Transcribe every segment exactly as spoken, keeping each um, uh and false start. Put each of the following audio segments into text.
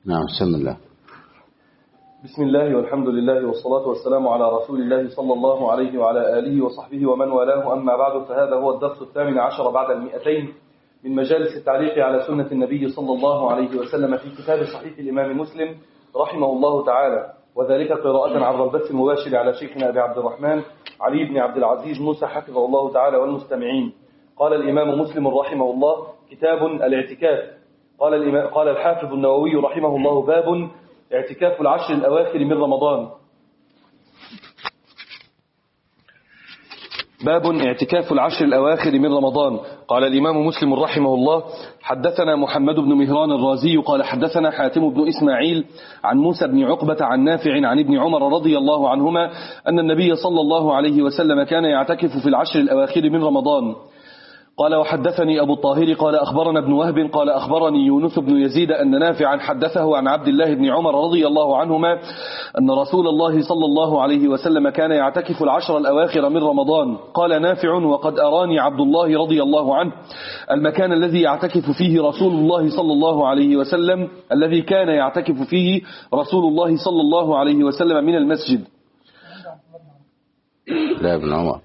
نعم بسم الله. بسم الله والحمد لله والصلاة والسلام على رسول الله صلى الله عليه وعلى آله وصحبه ومن والاه، أما بعد، فهذا هو الدرس الثامن عشر بعد المئتين من مجالس التعليق على سنة النبي صلى الله عليه وسلم في كتاب صحيح الإمام مسلم رحمه الله تعالى، وذلك قراءة عبر البث المباشر على شيخنا أبي عبد الرحمن علي بن عبد العزيز موسى حفظه الله تعالى والمستمعين. قال الإمام مسلم رحمه الله: كتاب الاعتكاف. قال الإمام قال الحافظ النووي رحمه الله: باب اعتكاف العشر الأواخر من رمضان. باب اعتكاف العشر الأواخر من رمضان. قال الإمام مسلم رحمه الله: حدثنا محمد بن مهران الرازي قال حدثنا حاتم بن إسماعيل عن موسى بن عقبة عن نافع عن ابن عمر رضي الله عنهما أن النبي صلى الله عليه وسلم كان يعتكف في العشر الأواخر من رمضان. قال وحدثني أبو الطاهر قال أخبرنا ابن وهب قال أخبرني يونس بن يزيد أن نافعا حدثه عن عبد الله بن عمر رضي الله عنهما أن رسول الله صلى الله عليه وسلم كان يعتكف العشر الأواخر من رمضان. قال نافع: وقد أراني عبد الله رضي الله عنه المكان الذي يعتكف فيه رسول الله صلى الله عليه وسلم الذي كان يعتكف فيه رسول الله صلى الله عليه وسلم من المسجد. لا ابن عمر.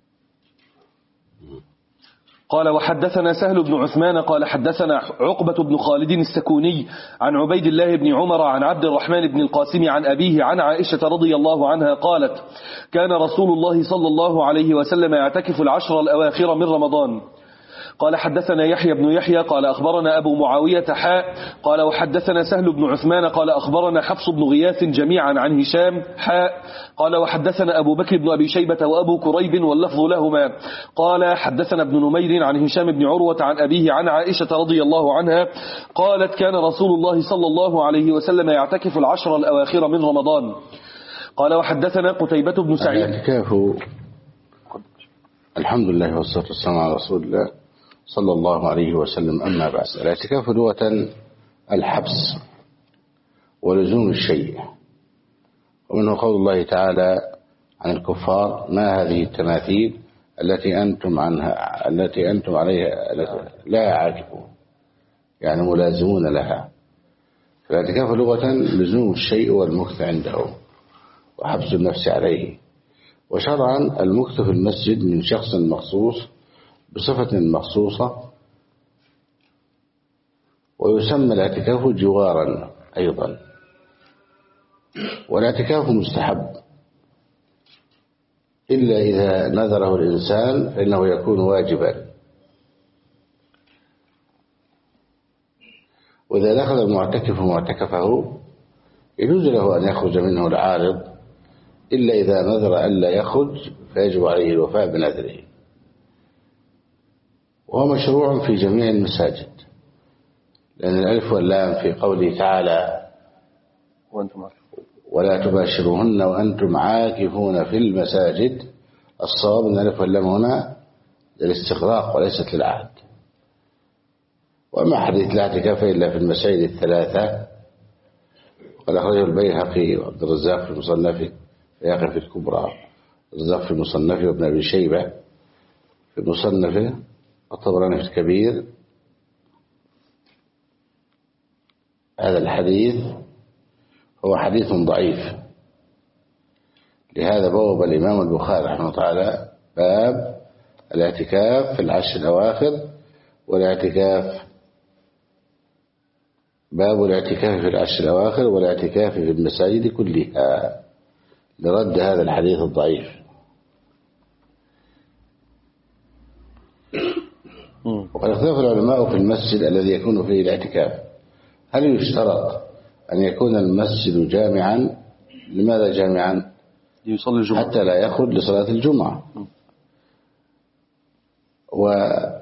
قال وحدثنا سهل بن عثمان قال حدثنا عقبة بن خالد السكوني عن عبيد الله بن عمر عن عبد الرحمن بن القاسم عن أبيه عن عائشة رضي الله عنها قالت: كان رسول الله صلى الله عليه وسلم يعتكف العشر الأواخر من رمضان. قال حدثنا يحيى بن يحيى قال أخبرنا أبو معاوية حاء قال وحدثنا سهل بن عثمان قال أخبرنا حفص بن غياث جميعا عن هشام حاء قال وحدثنا أبو بكر بن أبي شيبة وأبو كريب واللفظ لهما قال حدثنا ابن نمير عن هشام بن عروة عن أبيه عن عائشة رضي الله عنها قالت: كان رسول الله صلى الله عليه وسلم يعتكف العشر الأواخر من رمضان. قال وحدثنا قتيبة بن سعيد. الاعتكاف الحمد لله والصلاة والسلام على رسول الله صلى الله عليه وسلم. أما بعد، الاعتكاف لغة الحبس ولزوم الشيء، ومنه قول الله تعالى عن الكفار: ما هذه التماثيل التي أنتم عنها التي أنتم عليها لا عاكفون، يعني ملازمون لها. فالاعتكاف لغة لزوم الشيء والمكث عنده وحبس النفس عليه، وشرعا المكث في المسجد من شخص مخصوص بصفة مخصوصة، ويسمى الاعتكاف جوارا أيضا. والاعتكاف مستحب إلا إذا نذره الإنسان فإنه يكون واجبا، وإذا دخل المعتكف معتكفه يجوز له أن يخرج منه العارض، إلا إذا نذر ألا يخرج فيجب عليه الوفاء بنذره. وهو مشروع في جميع المساجد، لأن الألف واللام في قوله تعالى: ولا تباشروهن وأنتم عاكفون في المساجد. الصواب أن الألف واللام هنا للاستغراق وليست للعهد. وما حديث لا اعتكاف إلا في المساجد الثلاثة، وقد أخرجه البيهقي وعبد الرزاق في المصنف، البيهقي في الكبرى، الرزاق في المصنف، وابن أبي شيبة في مصنفه، والطبراني في الكبير. هذا الحديث هو حديث ضعيف، لهذا بوب الإمام البخاري رحمه الله تعالى باب الاعتكاف في العشر الأواخر، والاعتكاف باب الاعتكاف في العشر الأواخر والاعتكاف في المساجد كلها، لرد هذا الحديث الضعيف. وقد اختلف العلماء في المسجد الذي يكون فيه الاعتكاف، هل يشترط أن يكون المسجد جامعا؟ لماذا جامعا؟ يصلي الجمعة حتى لا يخرج لصلاة الجمعة. و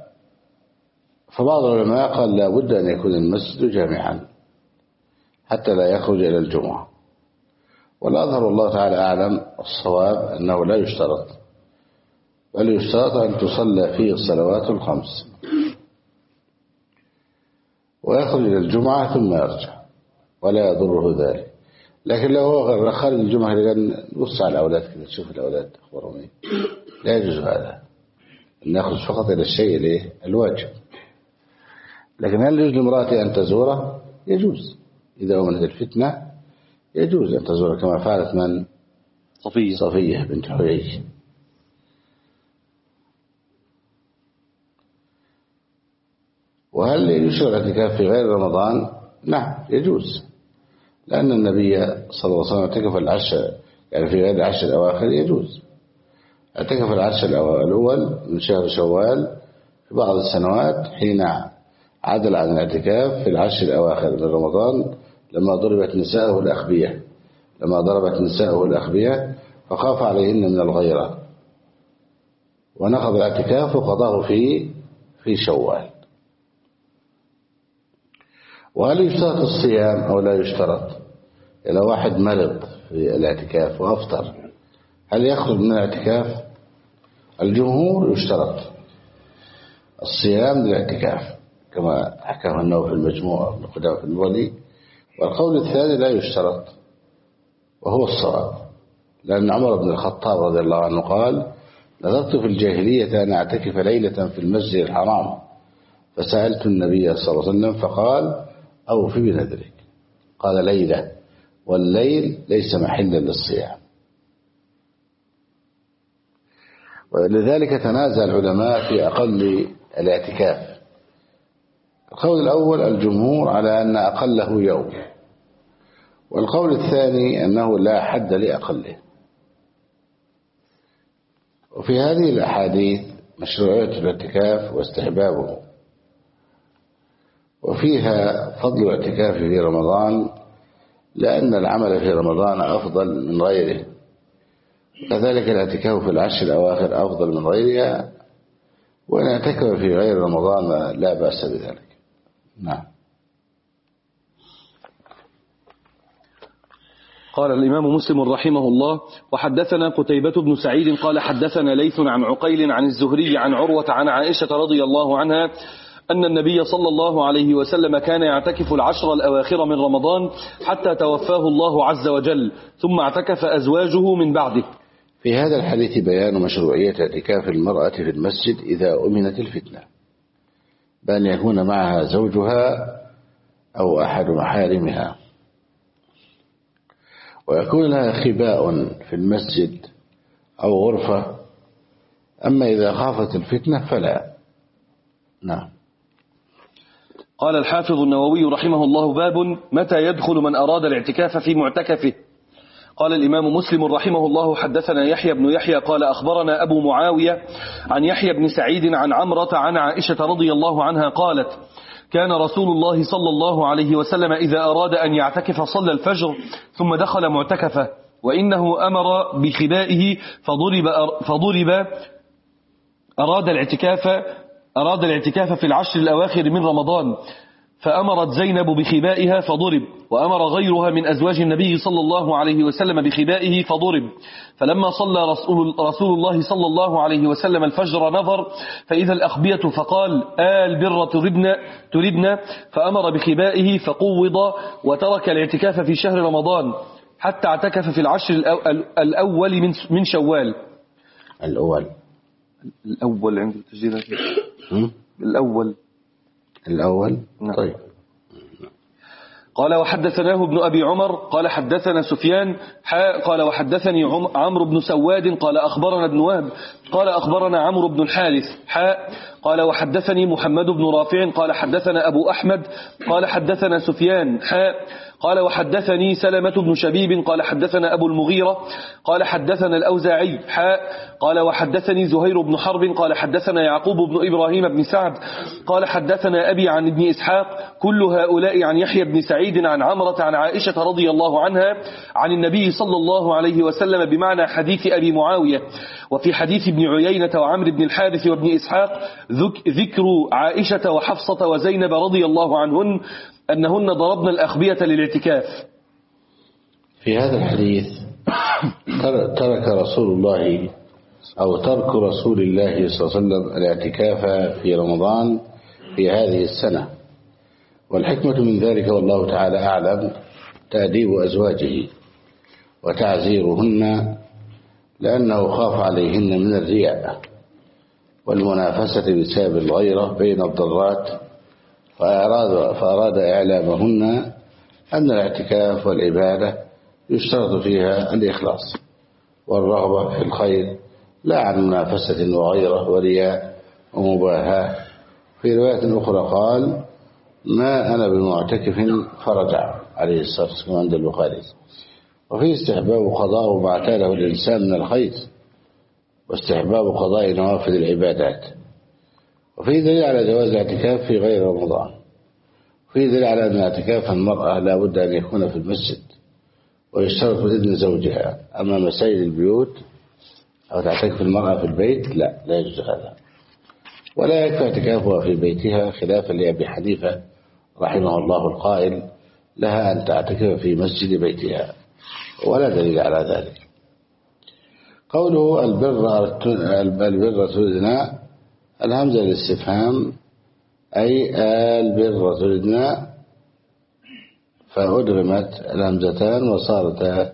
فبعض العلماء قال لا بد أن يكون المسجد جامعا حتى لا يخرج إلى الجمعة، والأظهر الله تعالى أعلم الصواب أنه لا يشترط، بل يشترط أن تصلى فيه الصلوات الخمس ويخرج إلى الجمعة ثم يرجع ولا يضره ذلك. لكن لو هو خارج الجمعة نبص على الأولاد كده، تشوف الأولاد أخبرهم إيه، لا يجوز هذا، نأخذ فقط إلى الشيء الواجب. لكن هل يجوز لامرأتي أن تزوره؟ يجوز، إذا أمنت الفتنة يجوز أن تزور كما فعلت من صفية صفية بنت حيي. وهل يشرع الاعتكاف في غير رمضان؟ نعم يجوز، لأن النبي صلى الله عليه وسلم اعتكف العشر، يعني في غير العشر الأواخر يجوز. اعتكف العشر الأول من شهر شوال في بعض السنوات حين عدل عن الاعتكاف في العشر الأواخر من رمضان لما ضربت نساءه الأخبية لما ضربت نساءه الأخبية فخاف عليهن من الغيرة، ونقض الاعتكاف وقضاه في في شوال. وهل يشترط الصيام أو لا يشترط؟ إذا واحد مرض في الاعتكاف وأفطر هل يخرج من الاعتكاف؟ الجمهور يشترط الصيام للاعتكاف كما حكاه النووي في المجموع ابن قدامة المغني، والقول الثاني لا يشترط وهو الصواب، لأن عمر بن الخطاب رضي الله عنه قال: نذرت في الجاهلية أن أعتكف ليلة في المسجد الحرام فسألت النبي صلى الله عليه وسلم فقال: أوفي بنذرك. قال: ليلة، والليل ليس محلا للصيام. ولذلك تنازع العلماء في أقل الاعتكاف. القول الأول الجمهور على أن أقله يوم، والقول الثاني أنه لا حد لأقله. وفي هذه الأحاديث مشروعية الاعتكاف واستحبابه، وفيها فضل الاعتكاف في رمضان لأن العمل في رمضان أفضل من غيره، كذلك الاعتكاف في العشر الأواخر أفضل من غيرها، وإن اعتكف في غير رمضان لا بأس بذلك. نعم. قال الإمام مسلم رحمه الله: وحدثنا قتيبة بن سعيد قال حدثنا ليث عن عقيل عن الزهري عن عروة عن عائشة رضي الله عنها أن النبي صلى الله عليه وسلم كان يعتكف العشر الأواخر من رمضان حتى توفاه الله عز وجل، ثم اعتكف أزواجه من بعده. في هذا الحديث بيان مشروعية اعتكاف المرأة في المسجد إذا أمنت الفتنة، بأن يكون معها زوجها أو أحد محارمها، ويكون لها خباء في المسجد أو غرفة، أما إذا خافت الفتنة فلا. نعم. قال الحافظ النووي رحمه الله: باب متى يدخل من أراد الاعتكاف في معتكفه. قال الإمام مسلم رحمه الله: حدثنا يحيى بن يحيى قال أخبرنا أبو معاوية عن يحيى بن سعيد عن عمرة عن عائشة رضي الله عنها قالت: كان رسول الله صلى الله عليه وسلم إذا أراد أن يعتكف صلى الفجر ثم دخل معتكفه، وإنه أمر بخبائه فضرب, فضرب أراد الاعتكاف أراد الاعتكاف في العشر الأواخر من رمضان، فأمرت زينب بخبائها فضرب، وأمر غيرها من أزواج النبي صلى الله عليه وسلم بخبائه فضرب. فلما صلى رسول, رسول الله صلى الله عليه وسلم الفجر نظر فإذا الأخبية فقال: آل بر تردن, تردن فأمر بخبائه فقوض وترك الاعتكاف في شهر رمضان حتى اعتكف في العشر الأول من شوال. الأول الأول عند التسجيل الأول الأول نعم. طيب. قال وحدثناه ابن أبي عمر قال حدثنا سفيان حاء قال وحدثني عمرو بن سواد قال أخبرنا ابن وهب قال أخبرنا عمرو بن الحارث حاء قال وحدثني محمد بن رافع قال حدثنا أبو أحمد قال حدثنا سفيان حاء قال وحدثني سلمة بن شبيب قال حدثنا أبو المغيرة قال حدثنا الأوزاعي حاء قال وحدثني زهير بن حرب قال حدثنا يعقوب بن إبراهيم بن سعد قال حدثنا أبي عن ابن إسحاق كل هؤلاء عن يحيى بن سعيد عن عمرة عن عائشة رضي الله عنها عن النبي صلى الله عليه وسلم بمعنى حديث أبي معاوية. وفي حديث ابن عيينة وعمر بن الحارث وابن إسحاق ذكر عائشة وحفصة وزينب رضي الله عنهن أنهن ضربن الأخبية للاعتكاف. في هذا الحديث ترك رسول الله أو ترك رسول الله صلى الله عليه وسلم الاعتكاف في رمضان في هذه السنة، والحكمة من ذلك والله تعالى أعلم تأديب أزواجه وتعزيرهن، لأنه خاف عليهن من الرياء والمنافسة بسبب الغيرة بين الضرات، فأراد, فأراد إعلامهن أن الاعتكاف والعبادة يشترط فيها الإخلاص والرغبة في الخير لا عن منافسة وغيره ورياء ومباهاة. في رواية أخرى قال ما أنا بمعتكف فرجع عليه الصلاة والسلام عند البخاري. وفي استحباب قضاء ما اعتاده الإنسان من الخير واستحباب قضاء نوافل العبادات. وفي دليل على جواز الاعتكاف في غير رمضان. وفي دليل على أن اعتكاف المرأة لا بد أن يكون في المسجد ويشترط بإذن زوجها. أما مساجد البيوت أو تعتكف المرأة في البيت لا لا يجوز هذا. ولا يكفي اعتكافها في بيتها خلافا لأبي حنيفة رحمه الله القائل لها أن تعتكف في مسجد بيتها ولا دليل على ذلك. قوله البر البر تردنا الهمزة للاستفهام أي البر تردنا فأدغمت الهمزتان وصارت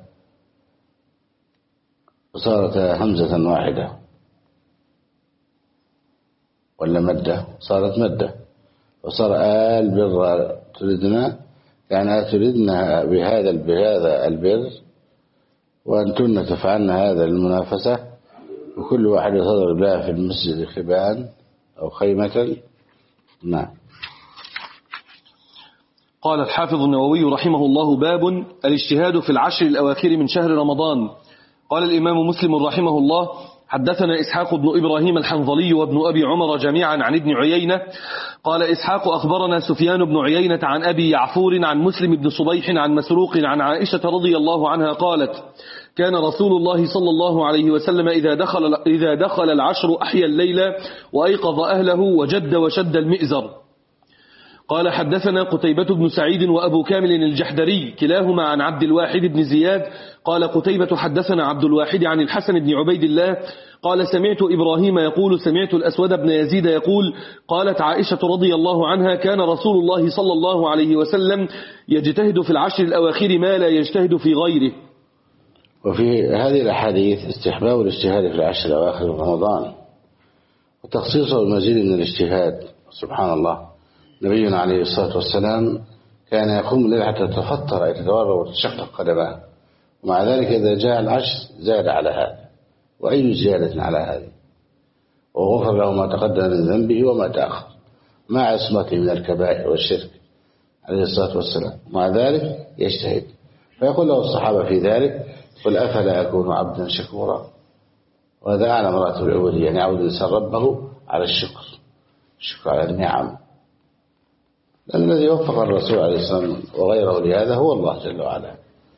وصارت همزة واحدة ولا مدة صارت مدة وصار البر تردنا يعني تردنا بهذا بهذا البر وأنتن تفعلن هذا المنافسة وكل واحد تضرب لها في المسجد خبان أو خيمة. نعم. قال الحافظ النووي رحمه الله باب الاجتهاد في العشر الأواخر من شهر رمضان. قال الإمام مسلم رحمه الله حدثنا إسحاق بن إبراهيم الحنظلي وابن أبي عمر جميعا عن ابن عيينة قال إسحاق أخبرنا سفيان بن عيينة عن أبي يعفور عن مسلم بن صبيح عن مسروق عن عائشة رضي الله عنها قالت كان رسول الله صلى الله عليه وسلم إذا دخل, إذا دخل العشر أحيا الليل وأيقظ أهله وجد وشد المئزر. قال حدثنا قتيبة بن سعيد وأبو كامل الجحدري كلاهما عن عبد الواحد بن زياد قال قتيبة حدثنا عبد الواحد عن الحسن بن عبيد الله قال سمعت إبراهيم يقول سمعت الأسود بن يزيد يقول قالت عائشة رضي الله عنها كان رسول الله صلى الله عليه وسلم يجتهد في العشر الأواخر ما لا يجتهد في غيره. وفي هذه الأحاديث استحباب الاجتهاد في العشر الأواخر من رمضان وتخصيصه المزيد من الاجتهاد. سبحان الله نبينا عليه الصلاة والسلام كان يقوم الليل حتى تتفطر أي تتورع وتشقق قدماه ومع ذلك إذا جاء العشر زاد على هذا وأي زيادة على هذه وغفر له ما تقدم من ذنبه وما تأخر مع عصمته من الكبائر والشرك عليه الصلاة والسلام. مع ذلك يجتهد فيقول له الصحابة في ذلك قل أفلا أكون عبدا شكورا. وهذا أعلى مراتب العبودية يعني يعود الإنسان ربه على الشكر الشكر على النعم لأن الذي وفق الرسول عليه الصلاة والسلام وغيره لهذا هو الله جل وعلا.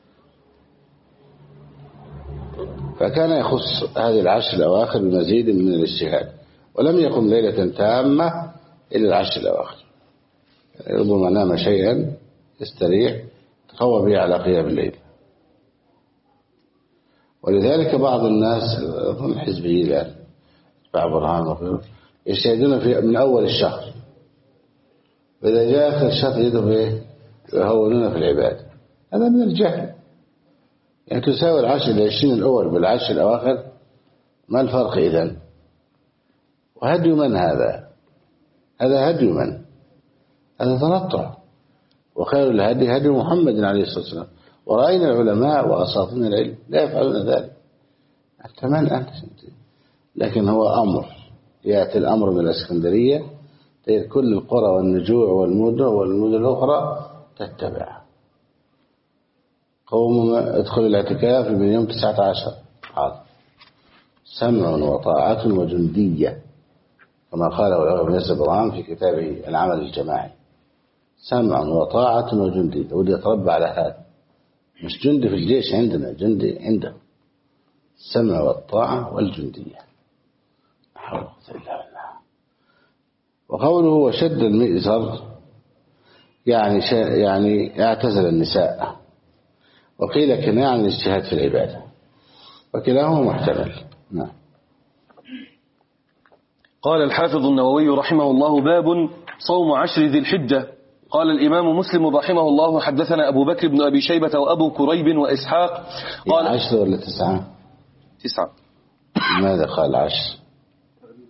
فكان يخص هذه العشر الأواخر بمزيد من الاجتهاد ولم يقم ليلة تامة إلا العشر الأواخر ربما نام شيئا يستريح تقوى به على قيام الليل. ولذلك بعض الناس أظن الحزبيين الآن تبع برهان يجتهدون في من أول الشهر وإذا جاء آخر الشهر يدهم يهونون في العبادة. هذا من الجهل يعني تساوي العشر العشرين الأول بالعشر الأواخر ما الفرق إذن؟ وهدي من هذا؟ هذا هدي من؟ هذا تنطع. وخير الهدي هدي محمد عليه الصلاة والسلام ورأينا العلماء وأساطين العلم لا يفعلون ذلك. أنت من أنت؟ لكن هو أمر يأتي الأمر من الإسكندرية كل القرى والنجوع والمدن والمدن الأخرى تتبع. قوم ادخلوا الاعتكاف من يوم تسعة عشر حاضر سمع وطاعة وجندية كما قاله ابن الزبران في كتابه العمل الجماعي. سمع وطاعة وجندية ودي يتربى على هذا مش جندي في الجيش عندنا جندي عنده السمع والطاعة والجندية. حول الله بالله. وقوله وشد المئزر يعني يعني اعتزل النساء وقيل كناية عن الاجتهاد في العبادة وكلاهما محتمل. نعم. قال الحافظ النووي رحمه الله باب صوم عشر ذي الحجة. قال الإمام مسلم رحمه الله حدثنا أبو بكر بن أبي شيبة وأبو كريب وإسحاق قال عشر ولا تسعة؟ تسعة. ماذا قال عشر؟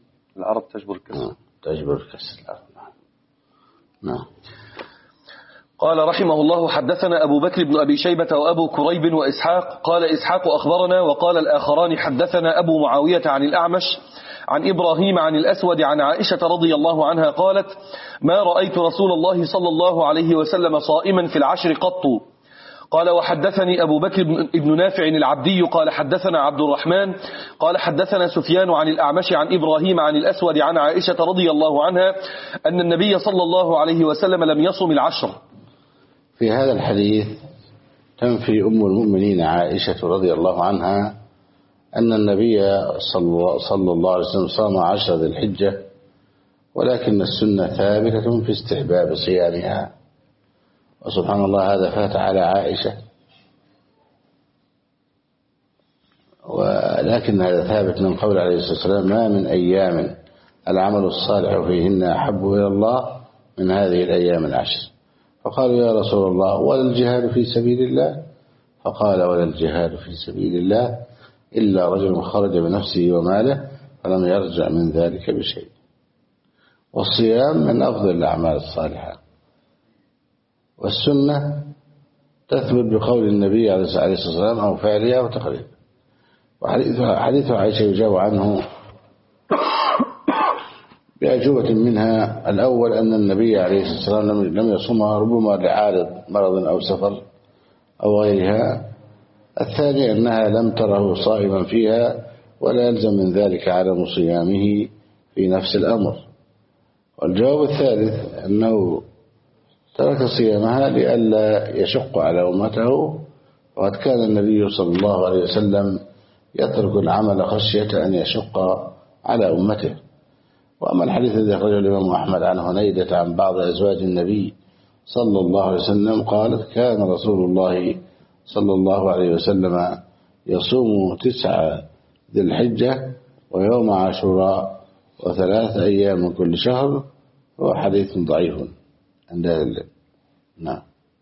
العرب تجبر الكسر. تجبر الكسر. نعم. قال رحمه الله: حدثنا أبو بكر بن أبي شيبة وأبو كريب وإسحاق. قال إسحاق: أخبرنا. وقال الآخران: حدثنا أبو معاوية عن الأعمش عن إبراهيم عن الأسود عن عائشة رضي الله عنها قالت: ما رأيت رسول الله صلى الله عليه وسلم صائما في العشر قط. قال: وحدثني أبو بكر بن نافع العبدي قال: حدثنا عبد الرحمن قال: حدثنا سفيان عن الأعمش عن إبراهيم عن الأسود عن عائشة رضي الله عنها أن النبي صلى الله عليه وسلم لم يصم العشر. في هذا الحديث تنفي أم المؤمنين عائشة رضي الله عنها أن النبي صلى الله عليه وسلم صام عشر ذي الحجة، ولكن السنة ثابتة في استحباب صيامها. وسبحان الله هذا فات على عائشة، ولكن هذا ثابت من قول عليه الصلاة والسلام: ما من أيام العمل الصالح فيهن أحب إلى الله من هذه الأيام العشر. فقالوا: يا رسول الله ولا الجهاد في سبيل الله؟ فقال: ولا الجهاد في سبيل الله إلا رجل خرج بنفسه وماله فلم يرجع من ذلك بشيء. والصيام من أفضل الأعمال الصالحة، والسنة تثبت بقول النبي عليه الصلاة والسلام أو فعلها أو تقريبا. وحديث عائشة يجاب عنه بأجوبة منها: الأول أن النبي عليه الصلاة والسلام لم يصومها ربما لعارض مرض أو سفر أو غيرها. الثاني أنها لم تره صائما فيها ولا يلزم من ذلك عدم صيامه في نفس الأمر. والجواب الثالث أنه ترك صيامها لئلا يشق على أمته، وقد كان النبي صلى الله عليه وسلم يترك العمل خشية أن يشق على أمته. وأما الحديث الذي أخرجه الإمام أحمد عن هنيدة عن بعض أزواج النبي صلى الله عليه وسلم قالت: كان رسول الله صلى الله عليه وسلم يصوم تسعة ذي الحجة ويوم عاشوراء وثلاث أيام من كل شهر. هو حديث ضعيف عند أهل العلم. نعم.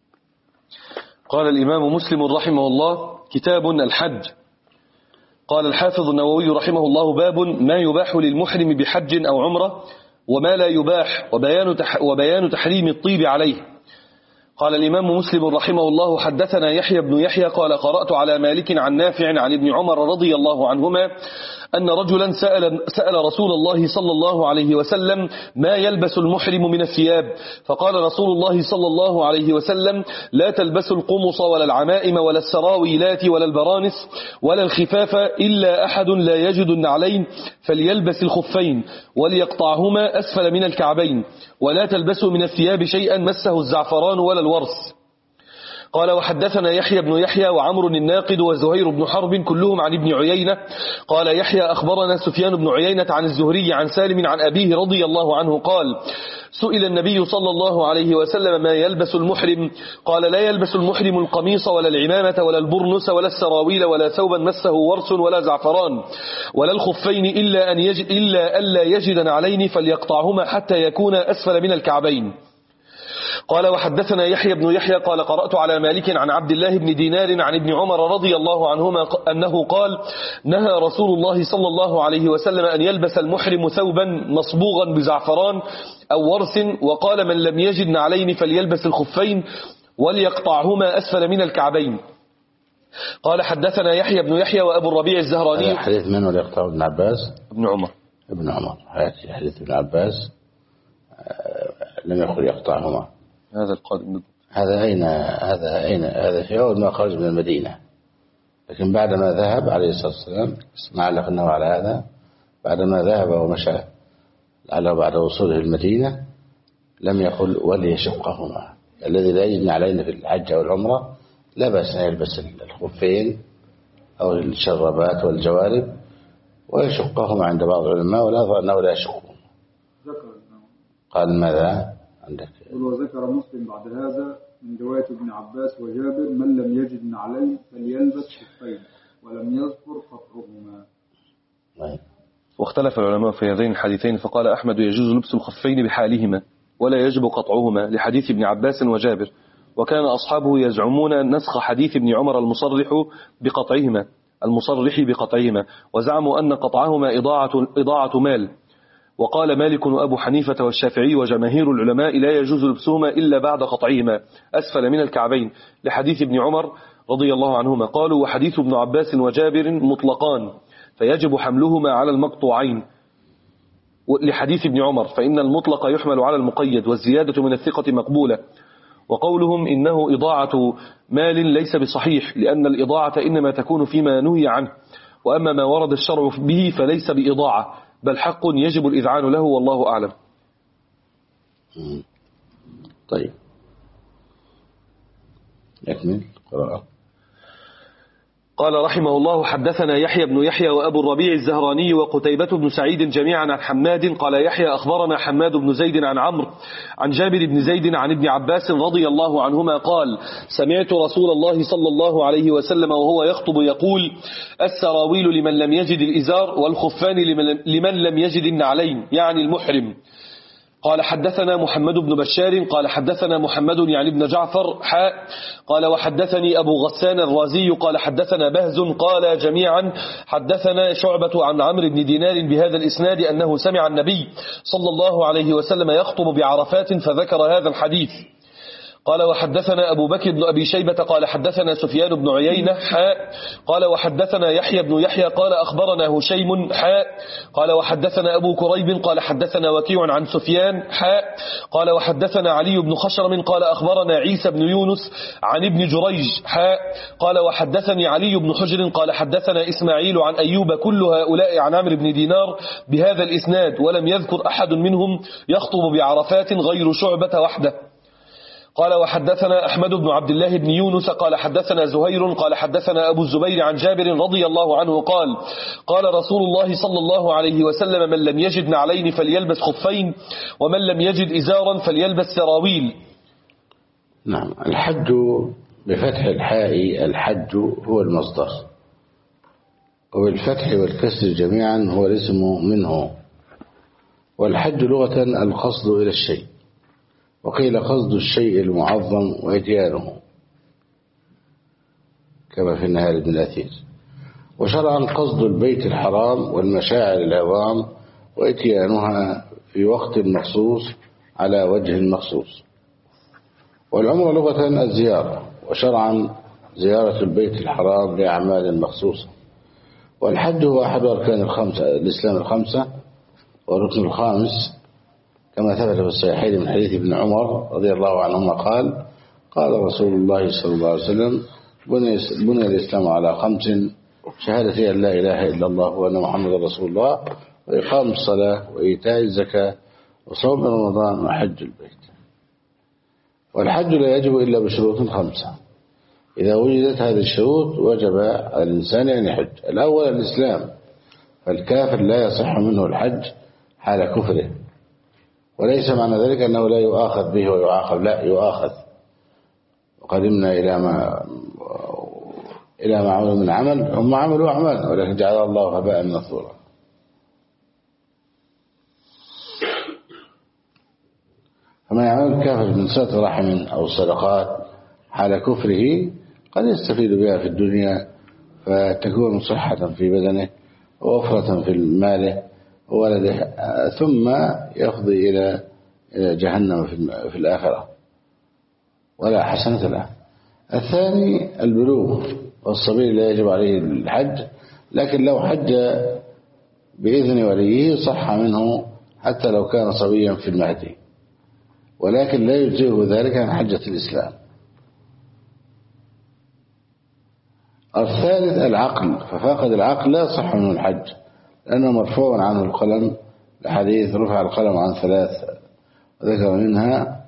قال الإمام مسلم رحمه الله: كتاب الحج. قال الحافظ النووي رحمه الله: باب ما يباح للمحرم بحج أو عمرة وما لا يباح وبيان وبيان تحريم الطيب عليه. قال الإمام مسلم رحمه الله: حدثنا يحيى بن يحيى قال: قرأت على مالك عن نافع عن ابن عمر رضي الله عنهما أن رجلا سأل, سأل رسول الله صلى الله عليه وسلم: ما يلبس المحرم من الثياب؟ فقال رسول الله صلى الله عليه وسلم: لا تلبس القمص ولا العمائم ولا السراويلات ولا البرانس ولا الخفاف إلا أحد لا يجد النعلين فليلبس الخفين وليقطعهما أسفل من الكعبين، ولا تلبسوا من الثياب شيئا مسه الزعفران ولا الورس. قال: وحدثنا يحيى بن يحيى وعمر الناقد وزهير بن حرب كلهم عن ابن عيينة. قال يحيى: أخبرنا سفيان بن عيينة عن الزهري عن سالم عن أبيه رضي الله عنه قال: سئل النبي صلى الله عليه وسلم: ما يلبس المحرم؟ قال: لا يلبس المحرم القميص ولا العمامة ولا البرنس ولا السراويل ولا ثوبا مسه ورس ولا زعفران ولا الخفين إلا أن يجد إلا ألا يجد نعلين فليقطعهما حتى يكون أسفل من الكعبين. قال: وحدثنا يحيى بن يحيى قال: قرأت على مالك عن عبد الله بن دينار عن ابن عمر رضي الله عنهما أنه قال: نهى رسول الله صلى الله عليه وسلم أن يلبس المحرم ثوبا مصبوغا بزعفران أو ورس، وقال: من لم يجد نعلين فليلبس الخفين وليقطعهما أسفل من الكعبين. قال: حدثنا يحيى بن يحيى وأبو الربيع الزهراني. حديث من وليقطع ابن عباس؟ ابن عمر. ابن عمر. حديث ابن عباس لم يقل يقطعهما. هذا القادم. هذا أين هذا أين هذا في أول ما خرج من المدينة، لكن بعدما ذهب عليه الصلاة والسلام نعلق أنه على هذا بعدما ذهب ومشى على بعد وصوله المدينة لم يقل وليشقهما. الذي لا يجني علينا في الحج والعمرة لا بأس أن يلبس الخفين أو الشربات والجوارب ويشقهما عند بعض العلماء، ولا أظن أنه لا يشقهما. قال: ماذا عندك؟ وذكر مسلم بعد هذا من رواية ابن عباس وجابر: من لم يجد نعلين فليلبس خفين ولم يذكر قطعهما. واختلف العلماء في هذين الحديثين، فقال أحمد: يجوز لبس الخفين بحالهما ولا يجب قطعهما لحديث ابن عباس وجابر، وكان أصحابه يزعمون نسخ حديث ابن عمر المصرح بقطعهما المصرح بقطعهما وزعموا أن قطعهما إضاعة, إضاعة مال، وقال مالك وأبو حنيفة والشافعي وجماهير العلماء لا يجوز لبسهما إلا بعد قطعهما أسفل من الكعبين لحديث ابن عمر رضي الله عنهما. قالوا وحديث ابن عباس وجابر مطلقان فيجب حملهما على المقطوعين لحديث ابن عمر، فإن المطلق يحمل على المقيد والزيادة من الثقة مقبولة. وقولهم إنه إضاعة مال ليس بصحيح، لأن الإضاعة إنما تكون فيما نهي عنه، وأما ما ورد الشرع به فليس بإضاعة بل حق يجب الإذعان له، والله أعلم. طيب يكمل قراءة. قال رحمه الله حدثنا يحيى بن يحيى وأبو الربيع الزهراني وقتيبة بن سعيد جميعا عن حماد قال يحيى أخبرنا حماد بن زيد عن عمرو عن جابر بن زيد عن ابن عباس رضي الله عنهما قال سمعت رسول الله صلى الله عليه وسلم وهو يخطب يقول السراويل لمن لم يجد الإزار والخفان لمن لم يجد النعلين، يعني المحرم. قال حدثنا محمد بن بشار قال حدثنا محمد يعني ابن جعفر حاء قال وحدثني أبو غسان الرازي قال حدثنا بهز قال جميعا حدثنا شعبة عن عمرو بن دينار بهذا الإسناد أنه سمع النبي صلى الله عليه وسلم يخطب بعرفات فذكر هذا الحديث. قال وحدثنا أبو بكر بن أبي شيبة قال حدثنا سفيان بن عيينة حاء قال وحدثنا يحيى بن يحيى قال أخبرنا هشيم حاء قال وحدثنا أبو كريب قال حدثنا وكيع عن سفيان حاء قال وحدثنا علي بن خشرم قال أخبرنا عيسى بن يونس عن ابن جريج حاء قال وحدثني علي بن حجر قال حدثنا إسماعيل عن أيوب كل هؤلاء عن عمرو بن دينار بهذا الإسناد، ولم يذكر أحد منهم يخطب بعرفات غير شعبة وحده. قال وحدثنا أحمد بن عبد الله بن يونس قال حدثنا زهير قال حدثنا أبو الزبير عن جابر رضي الله عنه قال قال رسول الله صلى الله عليه وسلم من لم يجد نعلين فليلبس خفين ومن لم يجد إزارا فليلبس سراويل. نعم. الحج بفتح الحاء الحج هو المصدر، وبالفتح والكسر جميعا هو الاسم منه. والحج لغة القصد إلى الشيء، وقيل قصد الشيء المعظم وإتيانه كما في النهار بن الأثير. وشرعا قصد البيت الحرام والمشاعر العظام وإتيانها في وقت مخصوص على وجه مخصوص. والعمرة لغة الزيارة، وشرعا زيارة البيت الحرام لأعمال مخصوصة. والحج هو أحد أركان الخمسة الإسلام الخمسة والركن الخامس كما ثبت في الصحيحين من حديث ابن عمر رضي الله عنهما قال قال رسول الله صلى الله عليه وسلم بني الإسلام على خمس: شهادة أن لا إله إلا الله وأن محمد رسول الله، وإقام الصلاة، وإيتاء الزكاة، وصوم رمضان، وحج البيت. والحج لا يجب إلا بشروط خمسة. إذا وجدت هذه الشروط وجب على الإنسان أن يحج. الأول الإسلام، فالكافر لا يصح منه الحج حال كفره، وليس معنى ذلك أنه لا يؤاخذ به ويعاقب، لا يؤاخذ. وقدمنا إلى ما إلى ما عملوا من عمل، هم عملوا أعمال ولكن جعل الله هباء منثورا. فما يعمل الكافر من صلة رحم أو صدقات حال كفره قد يستفيد بها في الدنيا فتكون صحة في بدنه ووفرة في ماله وولده، ثم يفضي إلى جهنم في الآخرة ولا حسنة له. الثاني البلوغ، والصبي لا يجب عليه الحج، لكن لو حج بإذن وليه صح منه حتى لو كان صبيا في المهدي، ولكن لا يجزئه ذلك عن حجة الإسلام. الثالث العقل، ففاقد العقل لا يصح منه الحج لأنه مرفوع عنه القلم، لحديث رفع القلم عن ثلاث وذكر منها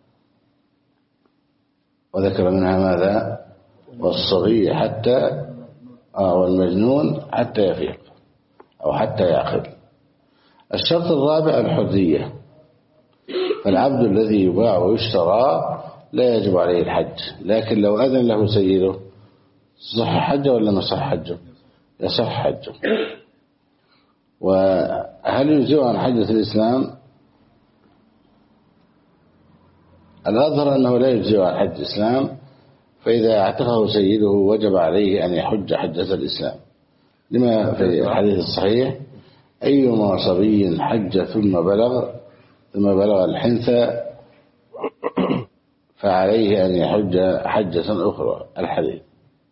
وذكر منها ماذا؟ والصبي حتى آه والمجنون حتى يفيق أو حتى يعقل. الشرط الرابع الحرية، فالعبد الذي يباع ويشترى لا يجب عليه الحج، لكن لو أذن له سيده صح حجه ولا ما صح حجه؟ يصح حجه. وهل يجزئ عن حجة الإسلام؟ الأظهر أنه لا يجزئ عن حج الإسلام، فإذا اعتقه سيده وجب عليه أن يحج حجة الإسلام، لما في الحديث الصحيح أيما صبي حج ثم بلغ ثم بلغ الحنثى فعليه أن يحج حجة أخرى. الحديث.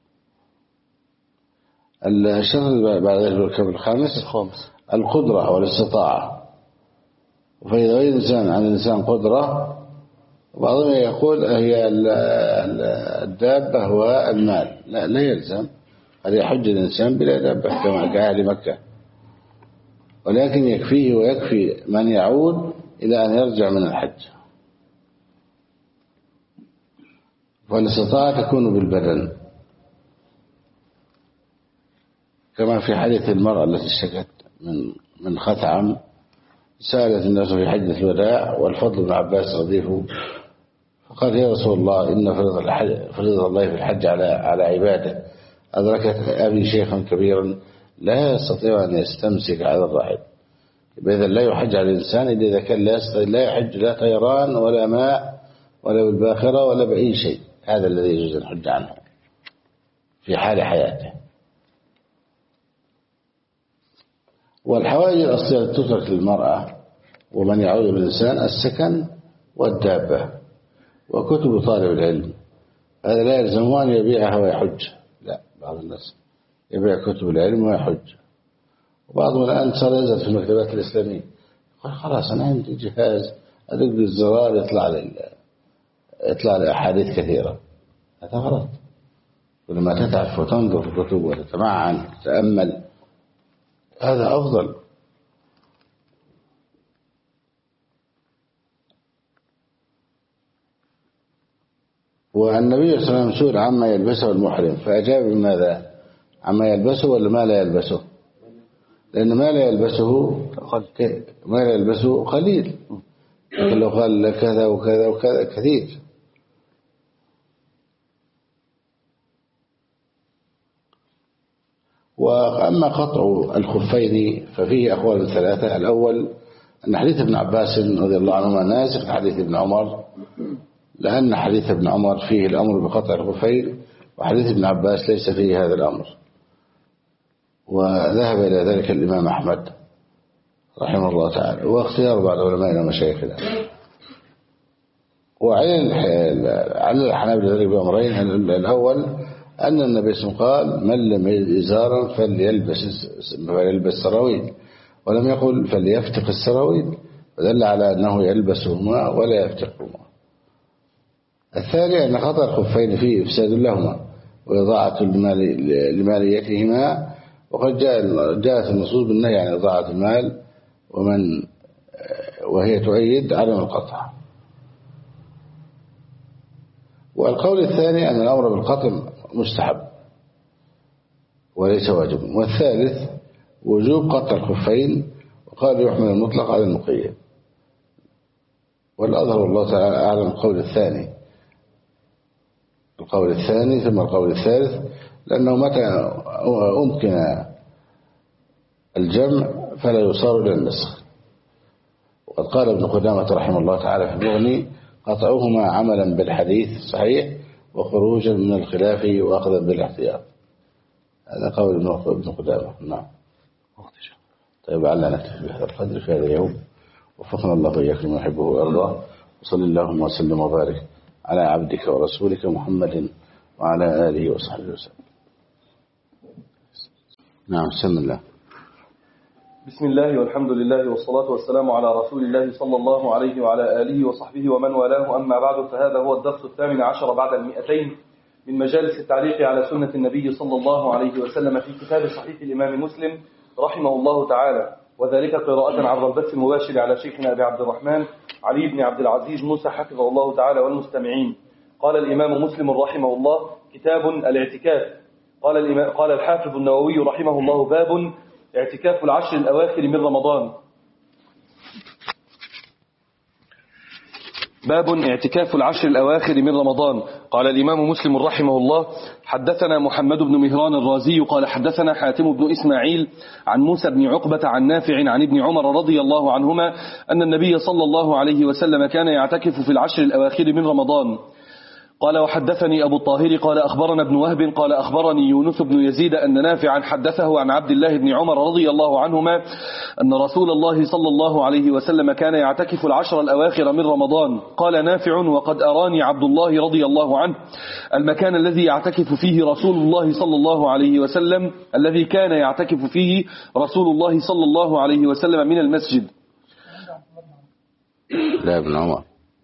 الشرط بعد ذلك الكتاب الخامس القدرة والاستطاعة. فإذا غير الإنسان عن الإنسان قدرة، بعضهم يقول هي الدابة والمال، لا لا يلزم هذا يحج الإنسان بلا دابة كما كأهل مكة، ولكن يكفيه ويكفي من يعود إلى أن يرجع من الحج. والاستطاعة تكون بالبدن، كما في حديث المرأة التي اشتكت من من خثعم، سألت الناس في حجة الوداع والفضل بن عباس رديفه، فقال يا رسول الله إن فريضة الله في الحج على على عباده، أدركت أبي شيخا كبيرا لا يستطيع أن يستمسك على الراحل، إذا لا يحج على الإنسان إلا إذا كان لا يستطيع، لا يحج لا طيران ولا ماء ولا بالباخرة ولا بأي شيء، هذا الذي يجوز الحج عنه في حال حياته. والحوائج الأصلية تترك للمرأة ومن يعود بالإنسان السكن والدابة وكتب طالب العلم، هذا لا يلزم أن يبيعها ويحج، لا، بعض الناس يبيع كتب العلم ويحج، وبعضهم الآن صار يزل في المكتبات الإسلامية يقول خلاص أنا عندي جهاز أدق بالزرار يطلع لي يطلع لي أحاديث كثيرة. هذا غلط، ولما تتعرف وتنظر في الكتب وتتمعن وتتأمل هذا أفضل. والنبي صلى الله عليه وسلم سئل عما يلبسه المحرم فأجاب بماذا؟ عما يلبسه ولا ما لا يلبسه؟ لأن ما لا يلبسه ما لا يلبسه قليل، لكن لو قال كذا وكذا وكذا كثير. وأما قطع الخفين ففيه أقوال ثلاثة. الأول أن حديث ابن عباس رضي الله عنهما ناسخ حديث ابن عمر، لأن حديث ابن عمر فيه الأمر بقطع الخفين، وحديث ابن عباس ليس فيه هذا الأمر. وذهب إلى ذلك الإمام أحمد رحمه الله تعالى، واختيار بعض علمائنا ومشايخنا. وعلى الحنابلة ذلك بأمرين. الأول أن النبي صلى الله عليه وسلم قال من لم يجد إزارا فليلبس فليلبس سراويل، ولم يقل فليفتق السراويل، فدل على أنه يلبسهما ولا يفتقهما. الثاني أن قطع الخفين فيه إفساد لهما وإضاعة لماليتهما، وقد جاءت النصوص بالنهي عن إضاعة المال ومن وهي تؤيد عدم القطع. والقول الثاني أن الأمر بالقطع مستحب وليس واجب. والثالث وجوب قطع الخفين، وقال يحمل المطلق على المقيد. والأظهر والله تعالى أعلم القول الثاني القول الثاني ثم القول الثالث، لأنه متى أمكن الجمع فلا يصار إلى النسخ. وقد قال ابن قدامة رحمه الله تعالى في المغني قطعهما عملا بالحديث صحيح وخروجا من الخلاف وأخذا بالاحتياط. هذا قول ابن قدامة. نعم. طيب على نكتفي بهذا القدر في هذا اليوم، وفقنا الله وإياكم لما يحبه ويرضاه، وصلى اللهم وسلم وبارك على عبدك ورسولك محمد وعلى آله وصحبه وسلم. نعم. بسم الله. بسم الله والحمد لله والصلاة والسلام على رسول الله صلى الله عليه وعلى آله وصحبه ومن والاه، أما بعد، فهذا هو الدرس الثامن عشر بعد المئتين من مجالس التعليق على سنة النبي صلى الله عليه وسلم في كتاب صحيح الإمام مسلم رحمه الله تعالى، وذلك قراءة عبر البث المباشر على شيخنا أبي عبد الرحمن علي بن عبد العزيز موسى حفظه الله تعالى والمستمعين. قال الإمام مسلم رحمه الله: كتاب الاعتكاف. قال الإمام قال الحافظ النووي رحمه الله: باب اعتكاف العشر الأواخر من رمضان. باب اعتكاف العشر الأواخر من رمضان. قال الإمام مسلم رحمه الله: حدثنا محمد بن مهران الرازي قال حدثنا حاتم بن إسماعيل عن موسى بن عقبة عن نافع عن ابن عمر رضي الله عنهما أن النبي صلى الله عليه وسلم كان يعتكف في العشر الأواخر من رمضان. قال وحدثني أبو الطاهر قال أخبرنا ابن وهب قال أخبرني يونس بن يزيد أن نافعا حدثه عن عبد الله بن عمر رضي الله عنهما أن رسول الله صلى الله عليه وسلم كان يعتكف العشر الأواخر من رمضان. قال نافع وقد أراني عبد الله رضي الله عنه المكان الذي يعتكف فيه رسول الله صلى الله عليه وسلم الذي كان يعتكف فيه رسول الله صلى الله عليه وسلم من المسجد. لا ابن عمر.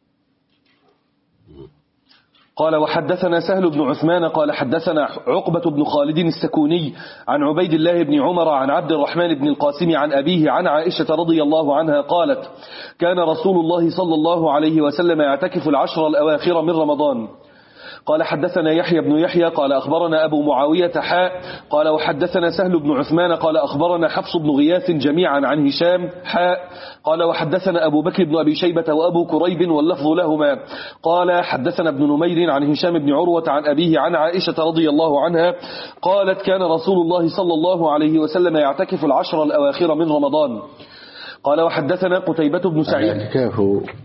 قال وحدثنا سهل بن عثمان قال حدثنا عقبة بن خالد السكوني عن عبيد الله بن عمر عن عبد الرحمن بن القاسم عن أبيه عن عائشة رضي الله عنها قالت كان رسول الله صلى الله عليه وسلم يعتكف العشر الأواخر من رمضان. قال حدثنا يحيى بن يحيى قال أخبرنا أبو معاوية حاء قال وحدثنا سهل بن عثمان قال أخبرنا حفص بن غياث جميعا عن هشام حاء قال وحدثنا أبو بكر بن أبي شيبة وأبو كريب واللفظ لهما قال حدثنا ابن نمير عن هشام بن عروة عن أبيه عن عائشة رضي الله عنها قالت كان رسول الله صلى الله عليه وسلم يعتكف العشر الأواخر من رمضان. قال وحدثنا قتيبة بن سعيد. الاعتكاف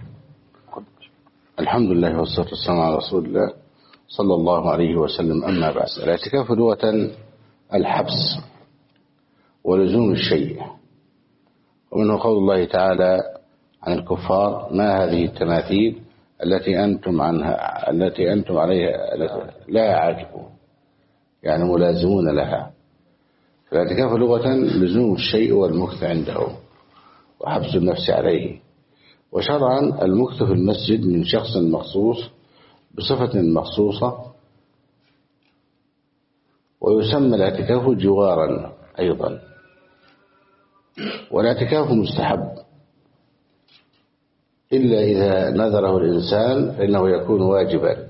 الحمد لله والصلاة والسلام على رسول الله صلى الله عليه وسلم. أما بعد، الاعتكاف لغة الحبس ولزوم الشيء، ومنه قول الله تعالى عن الكفار ما هذه التماثيل التي أنتم عنها التي أنتم عليها لا عاكفون، يعني ملازمون لها. فالاعتكاف لغة لزوم الشيء والمكث عنده وحبس النفس عليه، وشرعا المكث في المسجد من شخص مخصوص بصفة مخصوصة، ويسمى الاعتكاف جوارا أيضا. والاعتكاف مستحب إلا إذا نذره الإنسان فإنه يكون واجبا،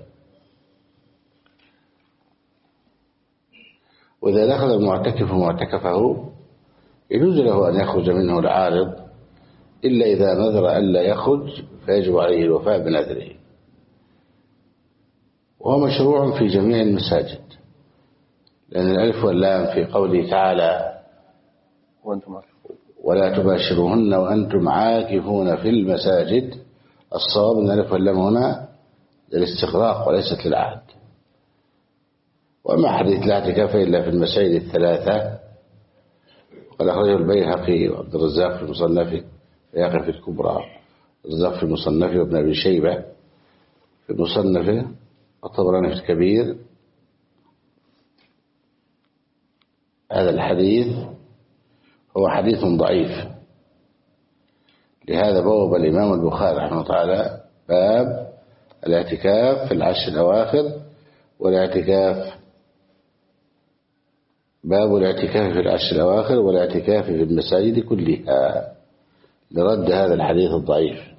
وإذا دخل المعتكف معتكفه يجوز له أن يخرج منه العارض، إلا إذا نذر ألا يخرج فيجب عليه الوفاء بنذره. وهو مشروع في جميع المساجد، لأن الألف واللام في قوله تعالى ولا تباشروهن وأنتم عاكفون في المساجد، الصواب أن الألف واللام هنا للاستغراق وليست للعهد. وما حديث لا اعتكاف إلا في المساجد الثلاثة، وقد أخرجه البيهقي وعبد الرزاق في المصنف البيهقي في الكبرى، الرزاق في المصنف وابن أبي شيبة في مصنفه، والطبراني في الكبير. هذا الحديث هو حديث ضعيف، لهذا بوب الإمام البخاري رحمه الله تعالى باب الاعتكاف في العشر الأواخر، والاعتكاف باب الاعتكاف في العشر الأواخر والاعتكاف في المساجد كلها، لرد هذا الحديث الضعيف.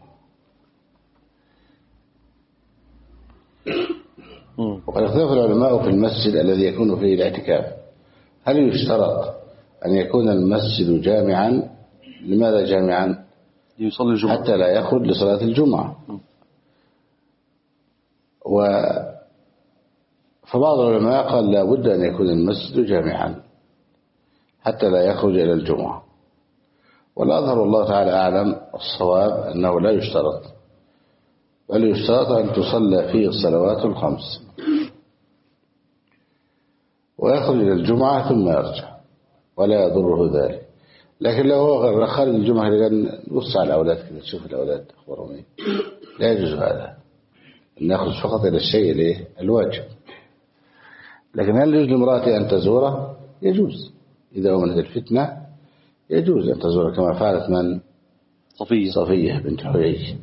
وقد اختلف العلماء في المسجد الذي يكون فيه الاعتكاف، هل يشترط أن يكون المسجد جامعا؟ لماذا جامعا؟ يصلي الجمعة حتى لا يخرج لصلاة الجمعة. و فبعض العلماء قال لا بد أن يكون المسجد جامعا حتى لا يخرج إلى الجمعة، والأظهر الله تعالى أعلم الصواب أنه لا يشترط، بل يشترط أن تصلى فيه الصلوات الخمس ويخرج إلى الجمعة ثم يرجع ولا يضره ذلك. لكن لو هو خارج الجمعة نبص على الأولاد كده تشوف الأولاد أخبارهم إيه، لا يجوز هذا، أن يخرج فقط إلى الشيء الواجب. لكن هل يجوز لامرأتي أن تزوره؟ يجوز، إذا أمنت الفتنة يجوز أن تزوره، كما فعلت من صفية صفية بنت حيي.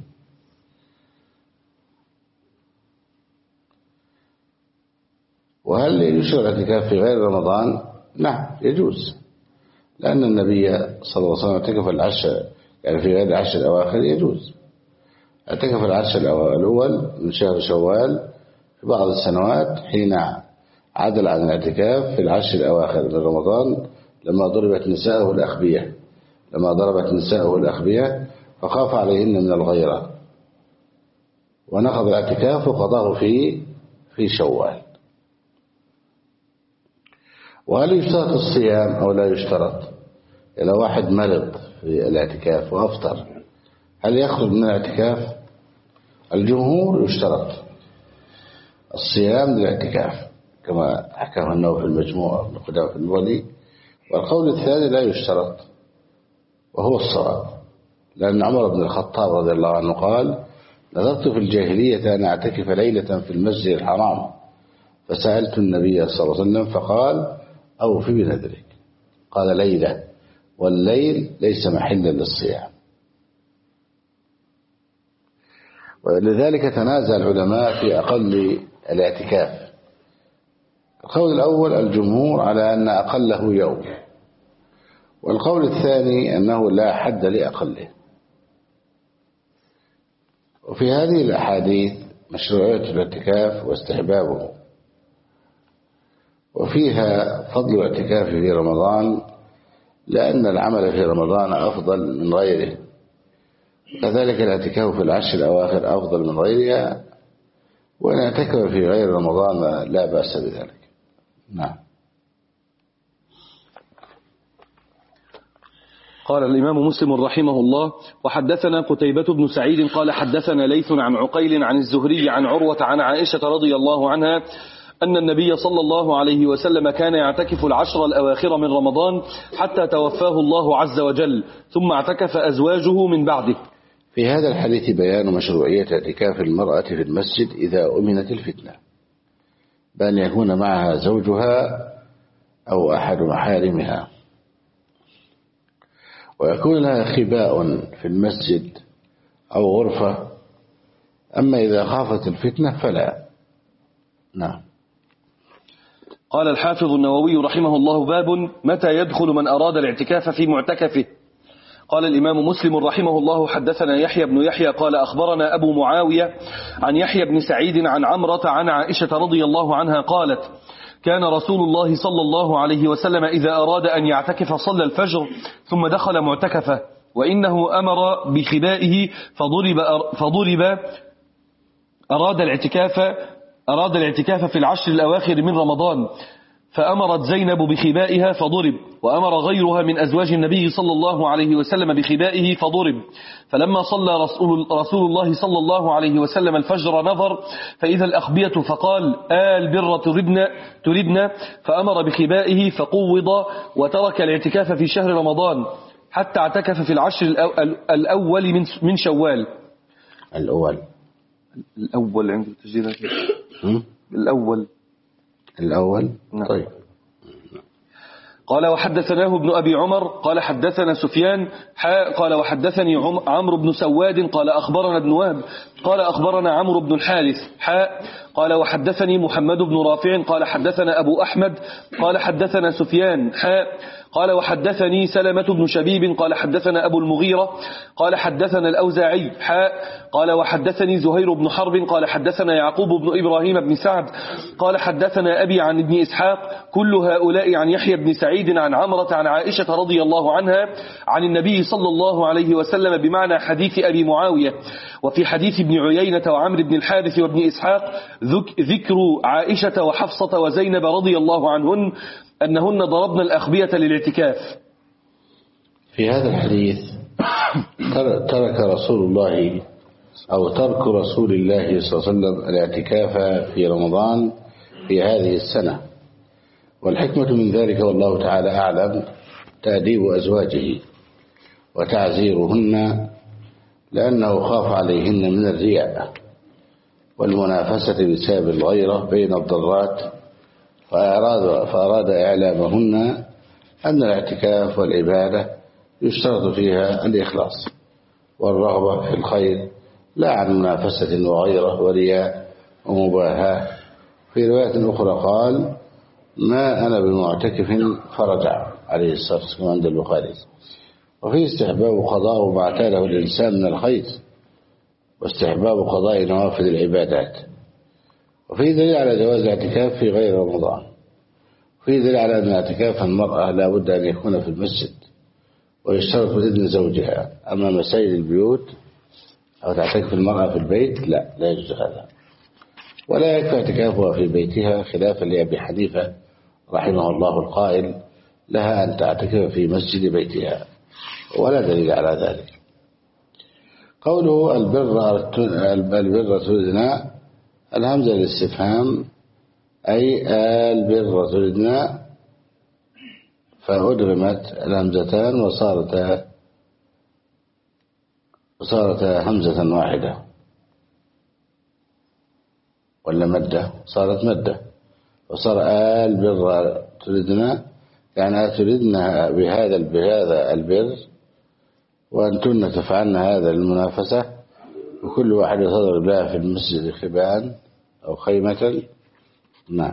وهل يشرع الاعتكاف في غير رمضان؟ نعم يجوز، لأن النبي صلى الله عليه وسلم اعتكف العشر، يعني في غير العشر الأواخر يجوز. اعتكف العشر الأول من شهر شوال في بعض السنوات حين عدل عن الاعتكاف في العشر الأواخر من رمضان، لما ضربت نساءه الأخبية لما ضربت نساءه الأخبية فخاف عليهن من الغيرة، ونقض الاعتكاف وقضاه في في شوال. وهل يشترط الصيام أو لا يشترط؟ إذا واحد مرض في الاعتكاف وأفطر هل يخرج من الاعتكاف؟ الجمهور يشترط، الصيام للاعتكاف كما حكاه النووي في المجموع ابن قدامة المغني. والقول الثاني لا يشترط وهو الصواب، لأن عمر بن الخطاب رضي الله عنه قال نذرت في الجاهلية أن أعتكف ليلة في المسجد الحرام فسألت النبي صلى الله عليه وسلم فقال أوف بنذرك. قال ليلة، والليل ليس محلا للصيام. ولذلك تنازع العلماء في أقل الاعتكاف. القول الأول الجمهور على أن أقله يوم، والقول الثاني أنه لا حد لأقله. وفي هذه الأحاديث مشروعية الاعتكاف واستحبابه، وفيها فضل الاعتكاف في رمضان لأن العمل في رمضان أفضل من غيره، كذلك الاعتكاف في العشر الأواخر أفضل من غيرها، وإن اعتكف في غير رمضان لا بأس بذلك. نعم. قال الإمام مسلم رحمه الله: وحدثنا قتيبة بن سعيد قال حدثنا ليث عن عقيل عن الزهري عن عروة عن عائشة رضي الله عنها أن النبي صلى الله عليه وسلم كان يعتكف العشر الأواخر من رمضان حتى توفاه الله عز وجل، ثم اعتكف أزواجه من بعده. في هذا الحديث بيان مشروعية اعتكاف المرأة في المسجد إذا أمنت الفتنة، بأن يكون معها زوجها أو أحد محارمها، ويكون لها خباء في المسجد أو غرفة. أما إذا خافت الفتنة فلا. نعم. قال الحافظ النووي رحمه الله: باب متى يدخل من أراد الاعتكاف في معتكفه. قال الإمام مسلم رحمه الله: حدثنا يحيى بن يحيى قال أخبرنا أبو معاوية عن يحيى بن سعيد عن عمرة عن عائشة رضي الله عنها قالت: كان رسول الله صلى الله عليه وسلم إذا أراد أن يعتكف صلى الفجر ثم دخل معتكفه، وإنه أمر بخبائه فضرب, فضرب أراد الاعتكاف أراد الاعتكاف في العشر الأواخر من رمضان، فأمرت زينب بخبائها فضرب، وأمر غيرها من أزواج النبي صلى الله عليه وسلم بخبائه فضرب. فلما صلى رسول, رسول الله صلى الله عليه وسلم الفجر نظر فإذا الأخبية فقال: آل بر تردن, تردن فأمر بخبائه فقوض وترك الاعتكاف في شهر رمضان حتى اعتكف في العشر الأول من شوال. الأول الأول عند التسجيل الأول الأول نعم. طيب. قال وحدثناه ابن أبي عمر قال حدثنا سفيان حاء قال وحدثني عمرو بن سواد قال أخبرنا ابن وهب قال أخبرنا عمرو بن الحارث حاء قال وحدثني محمد بن رافع قال حدثنا أبو أحمد قال حدثنا سفيان حاء قال وحدثني سلمة بن شبيب قال حدثنا أبو المغيرة قال حدثنا الأوزاعي حاء قال وحدثني زهير بن حرب قال حدثنا يعقوب بن إبراهيم بن سعد قال حدثنا أبي عن ابن إسحاق كل هؤلاء عن يحيى بن سعيد عن عمرة عن عائشة رضي الله عنها عن النبي صلى الله عليه وسلم بمعنى حديث أبي معاوية. وفي حديث ابن عيينة وعمر بن الحارث وابن إسحاق ذكر عائشة وحفصة وزينب رضي الله عنهن أنهن ضربن الأخبية للاعتكاف. في هذا الحديث ترك رسول الله أو ترك رسول الله صلى الله عليه وسلم الاعتكاف في رمضان في هذه السنة، والحكمة من ذلك والله تعالى أعلم تأديب أزواجه وتعزيرهن، لأنه خاف عليهن من الرياء والمنافسة بسبب الغيرة بين الضرات، فأراد, فأراد إعلامهن أن الاعتكاف والعبادة يشترط فيها الإخلاص والرغبة في الخير، لا عن منافسة وغيرة ورياء ومباهاة. في رواية أخرى قال: ما أنا بمعتكف فرجع عليه الصلاة والسلام عند البخاري. وفي استحباب قضاء ما اعتاده الإنسان من الخير، واستحباب قضاء نوافل العبادات. وفي دليل على جواز الاعتكاف في غير رمضان، وفي دليل على أن اعتكاف المرأة لا بد أن يكون في المسجد ويشترط بإذن زوجها. أما مسائل البيوت أو تعتكف المرأة في البيت لا لا يجوز هذا، ولا يكفي اعتكافها في بيتها، خلافا لأبي حنيفة رحمه الله القائل: لها أن تعتكف في مسجد بيتها، ولا دليل على ذلك. قوله البر البر تردنا الهمزة للاستفهام أي آل بر تردنا، فأدغمت الهمزتان وصارتا وصارتا همزة واحدة، ولا مدة، صارت مدة، وصار آل بر تردنا يعني تردنا بهذا بهذا البر، وأنتن تفعلن هذا المنافسة، وكل واحد تضرب لها في المسجد خبان أو خيمة. نعم.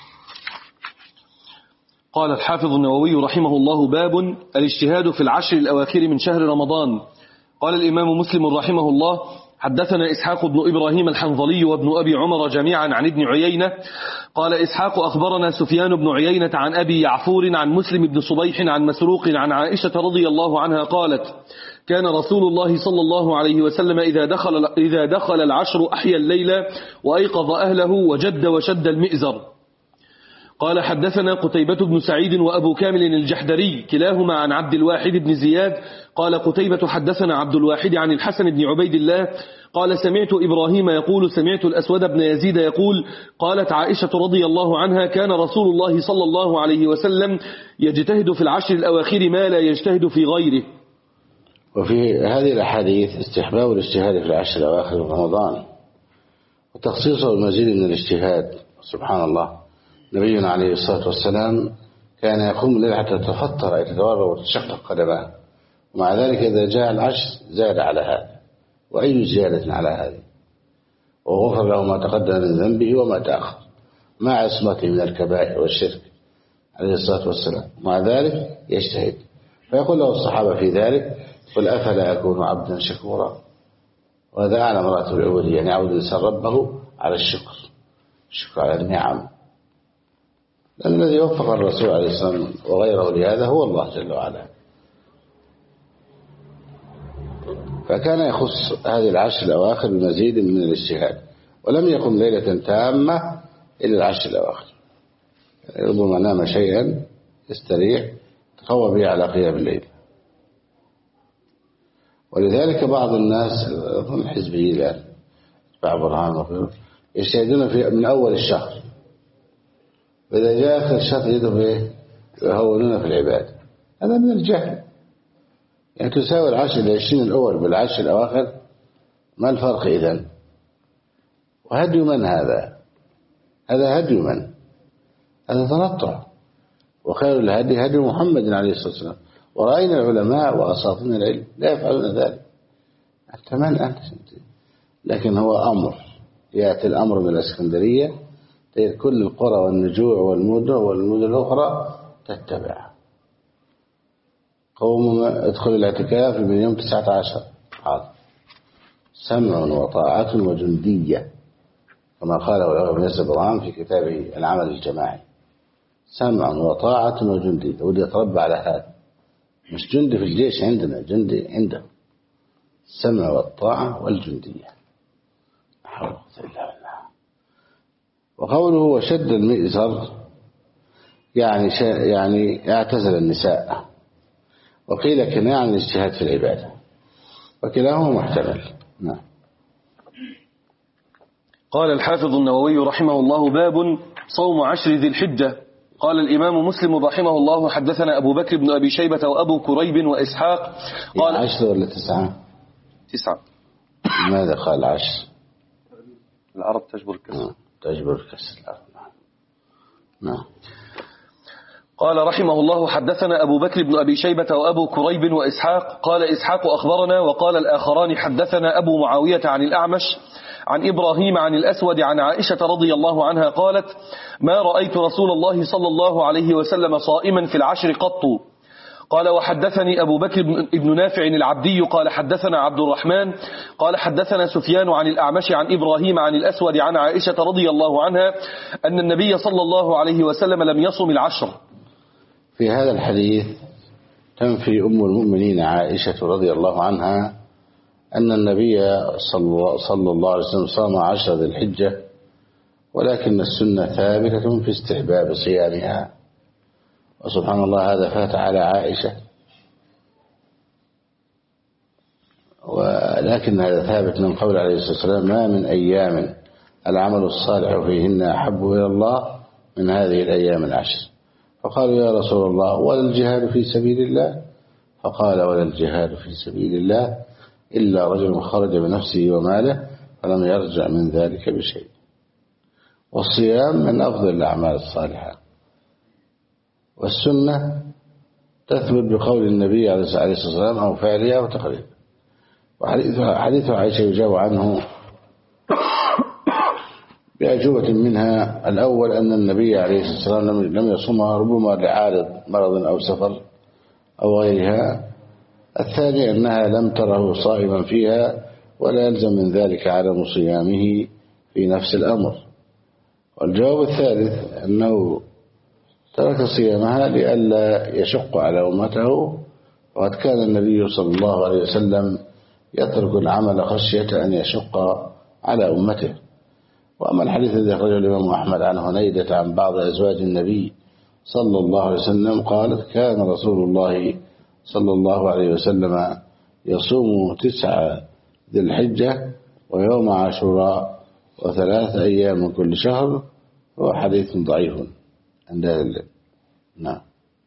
قال الحافظ النووي رحمه الله: باب الاجتهاد في العشر الأواخر من شهر رمضان. قال الإمام مسلم رحمه الله: حدثنا إسحاق بن إبراهيم الحنظلي وابن أبي عمر جميعا عن ابن عيينة. قال إسحاق: أخبرنا سفيان بن عيينة عن أبي يعفور عن مسلم بن صبيح عن مسروق عن عائشة رضي الله عنها قالت: كان رسول الله صلى الله عليه وسلم إذا دخل, إذا دخل العشر أحيا الليل وأيقظ أهله وجد وشد المئزر. قال: حدثنا قتيبة بن سعيد وأبو كامل الجحدري كلاهما عن عبد الواحد بن زياد. قال قتيبة: حدثنا عبد الواحد عن الحسن بن عبيد الله قال: سمعت إبراهيم يقول: سمعت الأسود بن يزيد يقول: قالت عائشة رضي الله عنها: كان رسول الله صلى الله عليه وسلم يجتهد في العشر الأواخر ما لا يجتهد في غيره. وفي هذه الأحاديث استحباب الاجتهاد في العشر الأواخر من رمضان، وتخصيصه المزيد من الاجتهاد. سبحان الله، نبينا عليه الصلاة والسلام كان يقوم الليل حتى تتفطر أي تتورع وتشقق قدمه، ومع ذلك إذا جاء العشر زاد على هذا، وأي زيادة على هذه، وغفر له ما تقدم من ذنبه وما تأخر مع عصمته من الكبائر والشرك عليه الصلاة والسلام، مع ذلك يجتهد. فيقول له الصحابة في ذلك: قل أفلا أكون عبدا شكورا. وهذا أعلى مراتب العبودية، يعني يعود الإنسان ربه على الشكر، الشكر على النعم، لأن الذي وفق الرسول عليه الصلاة والسلام وغيره لهذا هو الله جل وعلا. فكان يخص هذه العشر الأواخر بمزيد من الاجتهاد، ولم يقم ليلة تامة إلا العشر الأواخر، ربما نام شيئا يستريح تقوى به على قيام الليل. ولذلك بعض الناس أظن الحزبيين الآن تبع برهان يجتهدون في من أول الشهر، وإذا جاء آخر الشهر يدهم يهونون في العبادة. هذا من الجهل. يعني تساوي العشر العشرين الأول بالعشر الأواخر، ما الفرق إذن؟ وهدي من هذا؟ هذا هدي من؟ هذا تنطع. وخير الهدي هدي محمد عليه الصلاة والسلام، ورأينا العلماء وأساطين العلم لا يفعلون ذلك. أنت من أنت؟ لكن هو أمر، يأتي الأمر من الإسكندرية، كل القرى والنجوع والمدن والمدن الأخرى تتبع. قوم ادخل الاعتكاف من يوم تسعة عشر، حاضر، سمع وطاعة وجندية، كما قاله ابن الزبران في كتابه العمل الجماعي. سمع وطاعة وجندية، ودي يتربى على هذا، مش جندي في الجيش عندنا، جندي عنده. السمع والطاعة والجندية. حول الله بالله. وقوله وشد المئزر يعني يعني اعتزل النساء، وقيل كناية عن الاجتهاد في العبادة، وكلاهما محتمل. نعم. قال الحافظ النووي رحمه الله: باب صوم عشر ذي الحجة. قال الإمام مسلم رحمه الله: حدثنا أبو بكر بن أبي شيبة وأبو كريب وإسحاق. قال عشر ولا تسعة؟ تسعة. ماذا قال عشر؟ العرب تجبر الكسر. تجبر الكسر. نعم. قال رحمه الله: حدثنا أبو بكر بن أبي شيبة وأبو كريب وإسحاق. قال إسحاق: أخبرنا. وقال الآخران: حدثنا أبو معاوية عن الأعمش عن إبراهيم عن الأسود عن عائشة رضي الله عنها قالت: ما رأيت رسول الله صلى الله عليه وسلم صائما في العشر قط. قال: وحدثني أبو بكر بن نافع العبدي قال: حدثنا عبد الرحمن قال: حدثنا سفيان عن الأعمش عن إبراهيم عن الأسود عن عائشة رضي الله عنها أن النبي صلى الله عليه وسلم لم يصم العشر. في هذا الحديث تنفي أم المؤمنين عائشة رضي الله عنها أن النبي صلى الله عليه وسلم صام عشر ذي الحجة، ولكن السنة ثابتة في استحباب صيامها. وسبحان الله هذا فات على عائشة، ولكن هذا ثابت من قول عليه الصلاة والسلام: ما من أيام العمل الصالح فيهن أحب إلى الله من هذه الأيام العشر. فقالوا يا رسول الله ولا الجهاد في سبيل الله؟ فقال ولا الجهاد في سبيل الله إلا رجل خرج بنفسه وماله فلم يرجع من ذلك بشيء. والصيام من أفضل الأعمال الصالحة، والسنة تثبت بقول النبي عليه الصلاة والسلام أو فعلها أو تقريبا. وحديث عائشة يجاب عنه بأجوبة منها. الأول أن النبي عليه الصلاة والسلام لم يصومها ربما لعارض مرض أو سفر أو غيرها. الثاني أنها لم تره صائما فيها ولا يلزم من ذلك عدم صيامه في نفس الأمر. والجواب الثالث أنه ترك صيامها لئلا يشق على أمته، وقد كان النبي صلى الله عليه وسلم يترك العمل خشية أن يشق على أمته. وأما الحديث الذي أخرجه الإمام أحمد عن هنيدة عن بعض أزواج النبي صلى الله عليه وسلم قالت كان رسول الله صلى الله عليه وسلم يصوم تسعة ذي الحجة ويوم عاشوراء وثلاث أيام من كل شهر. هو حديث ضعيف عند أهل العلم. نعم.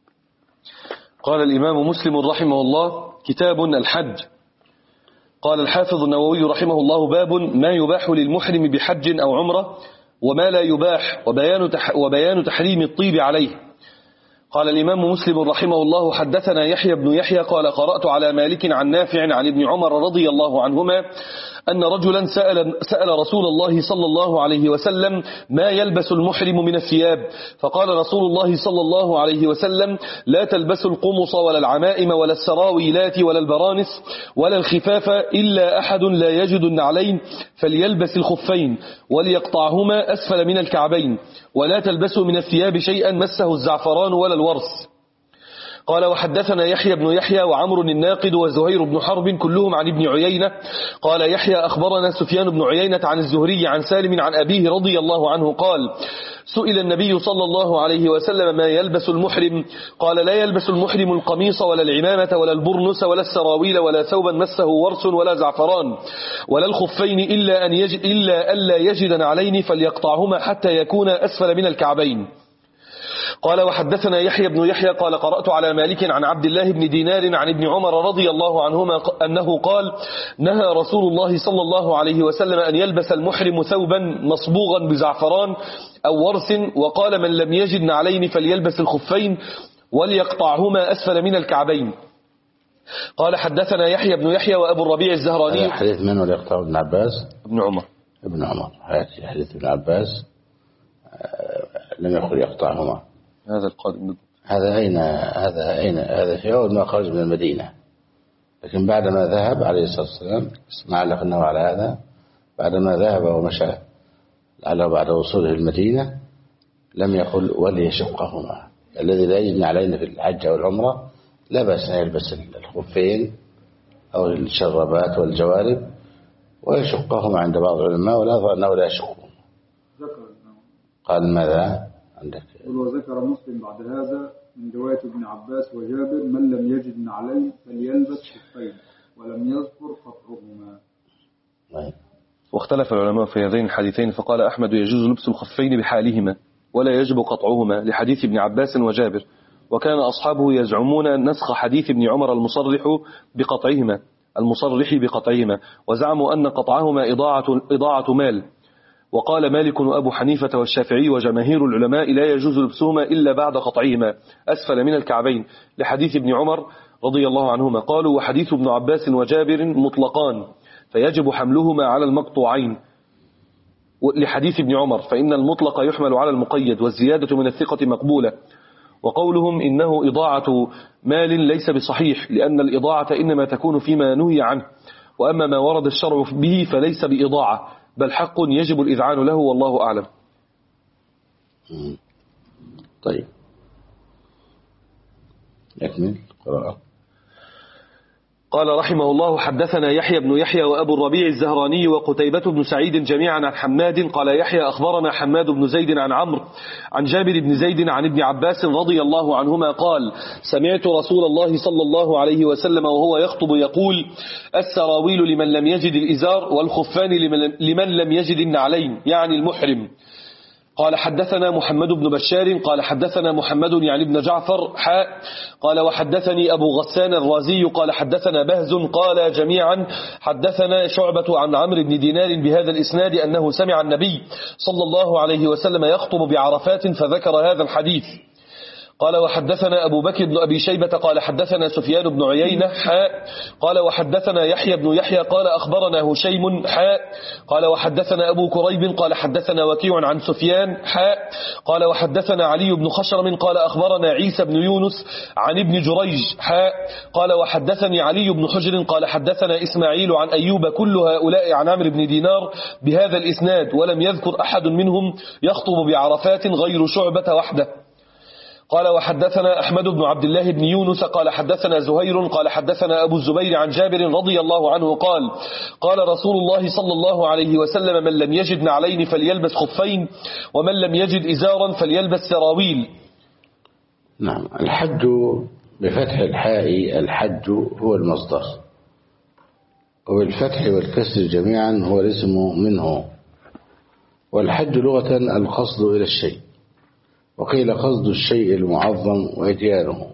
قال الإمام مسلم رحمه الله كتاب الحج. قال الحافظ النووي رحمه الله باب ما يباح للمحرم بحج أو عمرة وما لا يباح وبيان, تح وبيان تحريم الطيب عليه. قال الإمام مسلم رحمه الله حدثنا يحيى بن يحيى قال قرأت على مالك عن نافع عن ابن عمر رضي الله عنهما أن رجلا سأل, سأل رسول الله صلى الله عليه وسلم ما يلبس المحرم من الثياب؟ فقال رسول الله صلى الله عليه وسلم لا تلبس القمص ولا العمائم ولا السراويلات ولا البرانس ولا الخفاف إلا أحد لا يجد النعلين فليلبس الخفين وليقطعهما أسفل من الكعبين ولا تلبسوا من الثياب شيئا مسه الزعفران ولا الورس. قال وحدثنا يحيى بن يحيى وعمر الناقد وزهير بن حرب كلهم عن ابن عيينة. قال يحيى أخبرنا سفيان بن عيينة عن الزهري عن سالم عن أبيه رضي الله عنه قال سئل النبي صلى الله عليه وسلم ما يلبس المحرم؟ قال لا يلبس المحرم القميص ولا العمامة ولا البرنس ولا السراويل ولا ثوبا مسه ورس ولا زعفران ولا الخفين إلا أن يجد إلا ألا يجد نعلين فليقطعهما حتى يكون أسفل من الكعبين. قال وحدثنا يحيى بن يحيى قال قرأت على مالك عن عبد الله بن دينار عن ابن عمر رضي الله عنهما أنه قال نهى رسول الله صلى الله عليه وسلم أن يلبس المحرم ثوبا مصبوغا بزعفران أو ورس وقال من لم يجد نعلين فليلبس الخفين وليقطعهما أسفل من الكعبين. قال حدثنا يحيى بن يحيى وأبو الربيع الزهراني. حديث من وليقطع ابن عباس؟ ابن عمر. ابن عمر. حديث ابن عباس لم يقل يقطعهما. هذا القادم. هذا أين هذا أين هذا في أول ما خرج من المدينة، لكن بعدما ذهب عليه الصلاة والسلام نعلق أنه على هذا بعدما ذهب ومشى على بعد وصوله المدينة لم يقل وليشقهما. الذي لا يجني علينا في الحج والعمرة لا بأس أن يلبس الخفين أو الشربات والجوارب ويشقهما عند بعض العلماء ولا أظن أنه لا يشقهما. قال ماذا عندك؟ وذكر مسلم بعد هذا من رواية ابن عباس وجابر من لم يجد نعلين فليلبس خفين ولم يذكر قطعهما. واختلف العلماء في هذين الحديثين فقال أحمد يجوز لبس الخفين بحالهما ولا يجب قطعهما لحديث ابن عباس وجابر، وكان أصحابه يزعمون نسخ حديث ابن عمر المصرح بقطعهما المصرح بقطعهما وزعموا أن قطعهما إضاعة, إضاعة مال. وقال مالك وأبو حنيفة والشافعي وجماهير العلماء لا يجوز لبسهما إلا بعد قطعهما أسفل من الكعبين لحديث ابن عمر رضي الله عنهما. قالوا وحديث ابن عباس وجابر مطلقان فيجب حملهما على المقطوعين لحديث ابن عمر فإن المطلق يحمل على المقيد والزيادة من الثقة مقبولة. وقولهم إنه إضاعة مال ليس بصحيح لأن الإضاعة إنما تكون فيما نهي عنه، وأما ما ورد الشرع به فليس بإضاعة بل حق يجب الإذعان له والله أعلم. طيب نكمل قراءة. قال رحمه الله: حدثنا يحيى بن يحيى وأبو الربيع الزهراني وقتيبة بن سعيد جميعا عن حماد قال يحيى أخبرنا حماد بن زيد عن عمرو عن جابر بن زيد عن ابن عباس رضي الله عنهما قال: سمعت رسول الله صلى الله عليه وسلم وهو يخطب يقول: السراويل لمن لم يجد الإزار والخفان لمن لم يجد النعلين، يعني المحرم. قال حدثنا محمد بن بشار قال حدثنا محمد يعني ابن جعفر حاء قال وحدثني أبو غسان الرازي قال حدثنا بهز قال جميعا حدثنا شعبة عن عمرو بن دينار بهذا الإسناد أنه سمع النبي صلى الله عليه وسلم يخطب بعرفات فذكر هذا الحديث. قال وحدثنا أبو بكر بن أبي شيبة قال حدثنا سفيان بن عيينة حاء قال وحدثنا يحيى بن يحيى قال أخبرنا هشيم حاء قال وحدثنا أبو كريب قال حدثنا وكيع عن سفيان حاء قال وحدثنا علي بن خشرم قال أخبرنا عيسى بن يونس عن ابن جريج حاء قال وحدثني علي بن حجر قال حدثنا إسماعيل عن أيوب كل هؤلاء عن عمرو بن دينار بهذا الإسناد ولم يذكر أحد منهم يخطب بعرفات غير شعبة وحده. قال وحدثنا أحمد بن عبد الله بن يونس قال حدثنا زهير قال حدثنا أبو الزبير عن جابر رضي الله عنه قال قال رسول الله صلى الله عليه وسلم: من لم يجد نعلين فليلبس خفين ومن لم يجد إزارا فليلبس سراويل. نعم. الحج بفتح الحاء الحج هو المصدر، وبالفتح والكسر جميعا هو الاسم منه. والحج لغة القصد إلى الشيء، وقيل قصد الشيء المعظم وإتيانه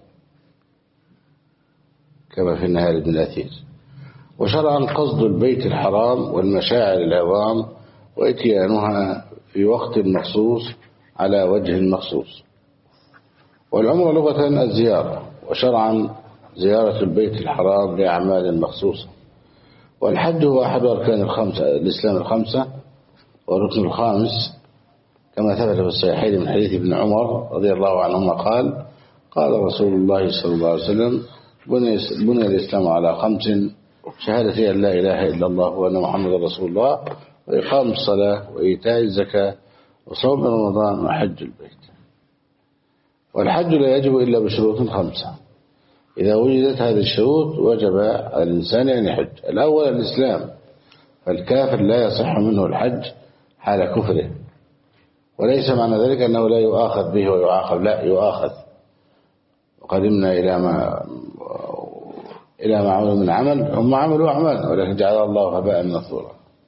كما في النهار بن الأثير. وشرعا قصد البيت الحرام والمشاعر العظام وإتيانها في وقت مخصوص على وجه مخصوص. والعمرة لغة الزيارة، وشرعا زيارة البيت الحرام لأعمال مخصوصة. والحج هو أحد أركان الخمسة الإسلام الخمسة والركن الخامس كما ثبت في الصحيحين من حديث ابن عمر رضي الله عنهما قال قال رسول الله صلى الله عليه وسلم: بني الإسلام على خمس: شهادة أن لا إله إلا الله وأن محمد رسول الله، وإقام الصلاة، وإيتاء الزكاة، وصوم رمضان، وحج البيت. والحج لا يجب إلا بشروط خمسة. إذا وجدت هذه الشروط وجب على الإنسان أن يحج. الأول الإسلام، فالكافر لا يصح منه الحج حال كفره، وليس معنى ذلك أنه لا يؤاخذ به ويعاقب، لا، يؤاخذ. وقدمنا إلى ما إلى ما عملوا من عمل، هم عملوا أعمال ولكن جعل الله هباء منثورا.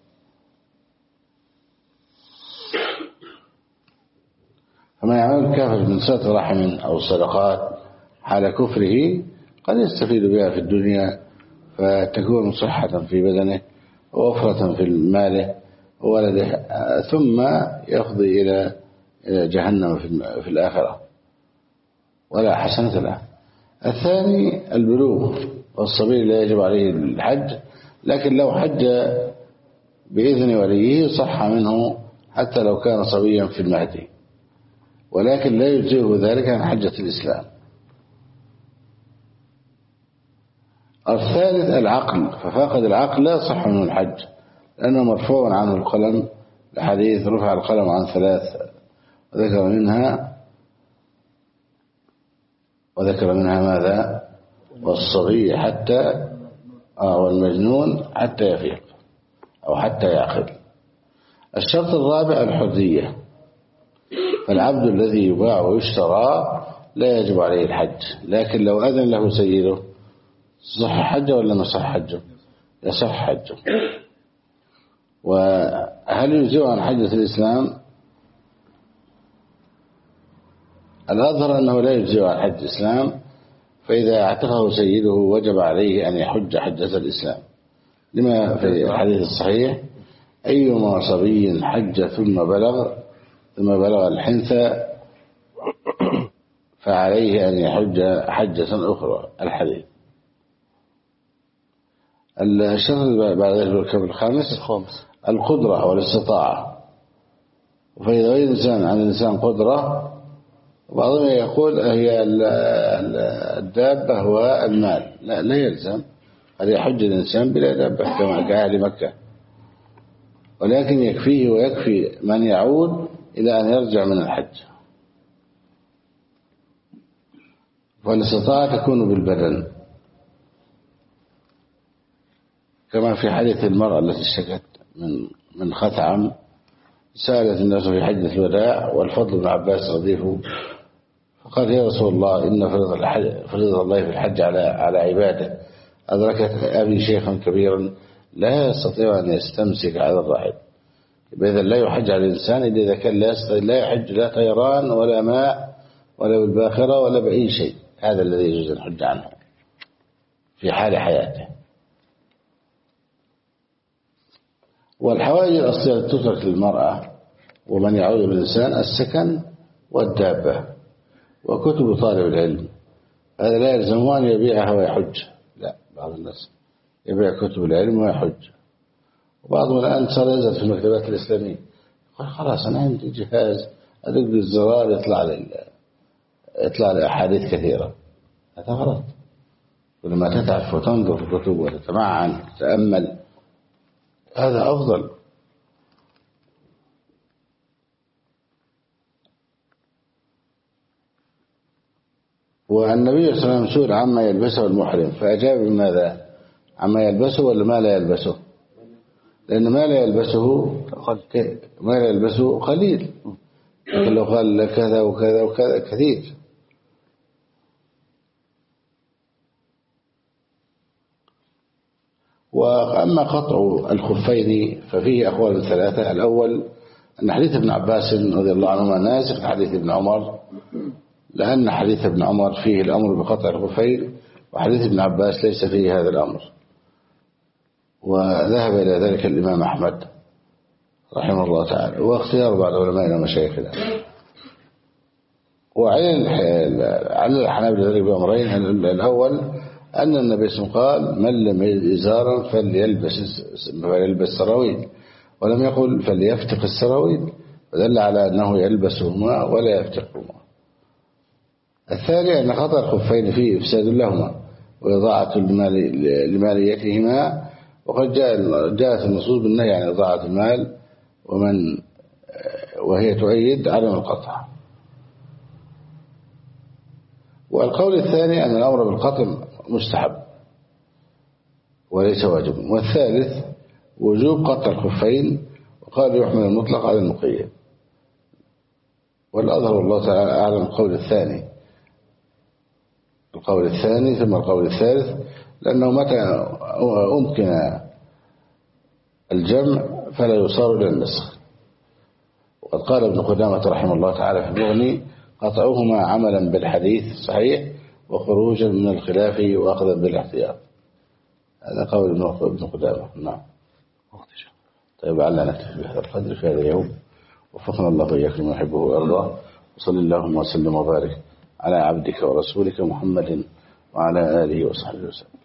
فما يعمل الكافر من صلة رحم أو صدقات حال كفره قد يستفيد بها في الدنيا فتكون صحة في بدنه ووفرة في ماله وولده، ثم يفضي إلى جهنم في الآخرة ولا حسنة له. الثاني البلوغ، والصبي لا يجب عليه الحج، لكن لو حج بإذن وليه صح منه حتى لو كان صبيا في المهدي، ولكن لا يجزئه ذلك عن حجة الإسلام. الثالث العقل، ففاقد العقل لا يصح منه الحج لأنه مرفوع عنه القلم، لحديث رفع القلم عن ثلاث وذكر منها وذكر منها ماذا؟ والصبي حتى آه والمجنون حتى يفيق أو حتى يعقل. الشرط الرابع الحرية، فالعبد الذي يباع ويشترى لا يجب عليه الحج، لكن لو أذن له سيده صح حجه ولا ما صح حجه؟ يصح حجه. وهل يجزئه عن حجة الإسلام؟ الأظهر أنه لا يجزئه عن حجة الإسلام، فإذا اعتقه سيده وجب عليه أن يحج حجة الإسلام، لما في الحديث الصحيح: أيما صبي حج ثم بلغ ثم بلغ الحنثى فعليه أن يحج حجة أخرى. الحديث. الشرط بعد ذلك الخامس القدرة والاستطاعة، فإذا وجد الإنسان عن الإنسان قدرة، بعضهم يقول هي الدابة هو المال، لا لا يلزم، قد يحج الإنسان بلا دابة كما كأهل مكة، ولكن يكفيه ويكفي من يعود إلى أن يرجع من الحج. والاستطاعة تكون بالبدن، كما في حديث المرأة التي اشتكت من من خثعم، سألت الناس في حجة الوداع والفضل بن عباس رديفه، فقال يا رسول الله إن فريضة الله في الحج على على عباده، أدركت أبي شيخا كبيرا لا يستطيع أن يستمسك على الراحل، إذا لا يحج على الإنسان إذا كان لا يستطيع، لا يحج لا طيران ولا ماء ولا بالباخرة ولا بأي شيء، هذا الذي يجوز أن يحج عنه في حال حياته. والحوائج الأصلية تترك للمرأة ومن يعود بالإنسان السكن والدابة وكتب طالب العلم، هذا لا يلزم أن يبيعها ويحج، لا، بعض الناس يبيع كتب العلم ويحج، وبعضهم الآن صار يزل في المكتبات الإسلامية، قال خلاص أنا عندي جهاز أدق بالزرار يطلع لي يطلع لي أحاديث كثيرة، هذا غلط. ولما تتعرف وتنظر في الكتب وتتمعن وتتأمل هذا أفضل. والنبي صلى الله عليه وسلم سئل عما يلبسه المحرم فأجاب بماذا؟ عما يلبسه ولا ما لا يلبسه؟ لأن ما لا يلبسه ما لا يلبسه قليل، لكن لو قال كذا وكذا وكذا كثير. وأما قطع الخفين ففيه أقوال ثلاثة. الأول أن حديث ابن عباس رضي الله عنهما ناسخ حديث ابن عمر، لأن حديث ابن عمر فيه الأمر بقطع الخفين وحديث ابن عباس ليس فيه هذا الأمر. وذهب إلى ذلك الإمام أحمد رحمه الله تعالى واختيار بعض علمائنا ومشايخنا. وعلى الحنابلة ذلك بأمرين. الأول أن النبي صلى الله عليه وسلم قال من لم يجد إزارا فليلبس فليلبس سراويل، ولم يقل فليفتق السراويل، فدل على أنه يلبسهما ولا يفتقهما. الثاني أن خطأ الخفين فيه إفساد لهما وإضاعة لماليتهما، وقد جاءت النصوص بالنهي عن إضاعة المال ومن وهي تؤيد عدم القطع. والقول الثاني أن الأمر بالقطع مستحب وليس واجب. والثالث وجوب قطع الخفين، وقال يحمل المطلق على المقيد. والأظهر والله تعالى أعلم القول الثاني القول الثاني ثم القول الثالث، لأنه متى أمكن الجمع فلا يصار إلى النسخ. وقد قال ابن قدامة رحمه الله تعالى في المغني قطعهما عملا بالحديث صحيح وخروجا من الخلاف وأخذا بالاحتياط. هذا قول ابن قدامة. نعم. طيب على نكتفي بهذا القدر في هذا اليوم، وفقنا الله وإياكم لما يحبه ويرضاه، وصلى اللهم وسلم وبارك على عبدك ورسولك محمد وعلى آله وصحبه وسلم.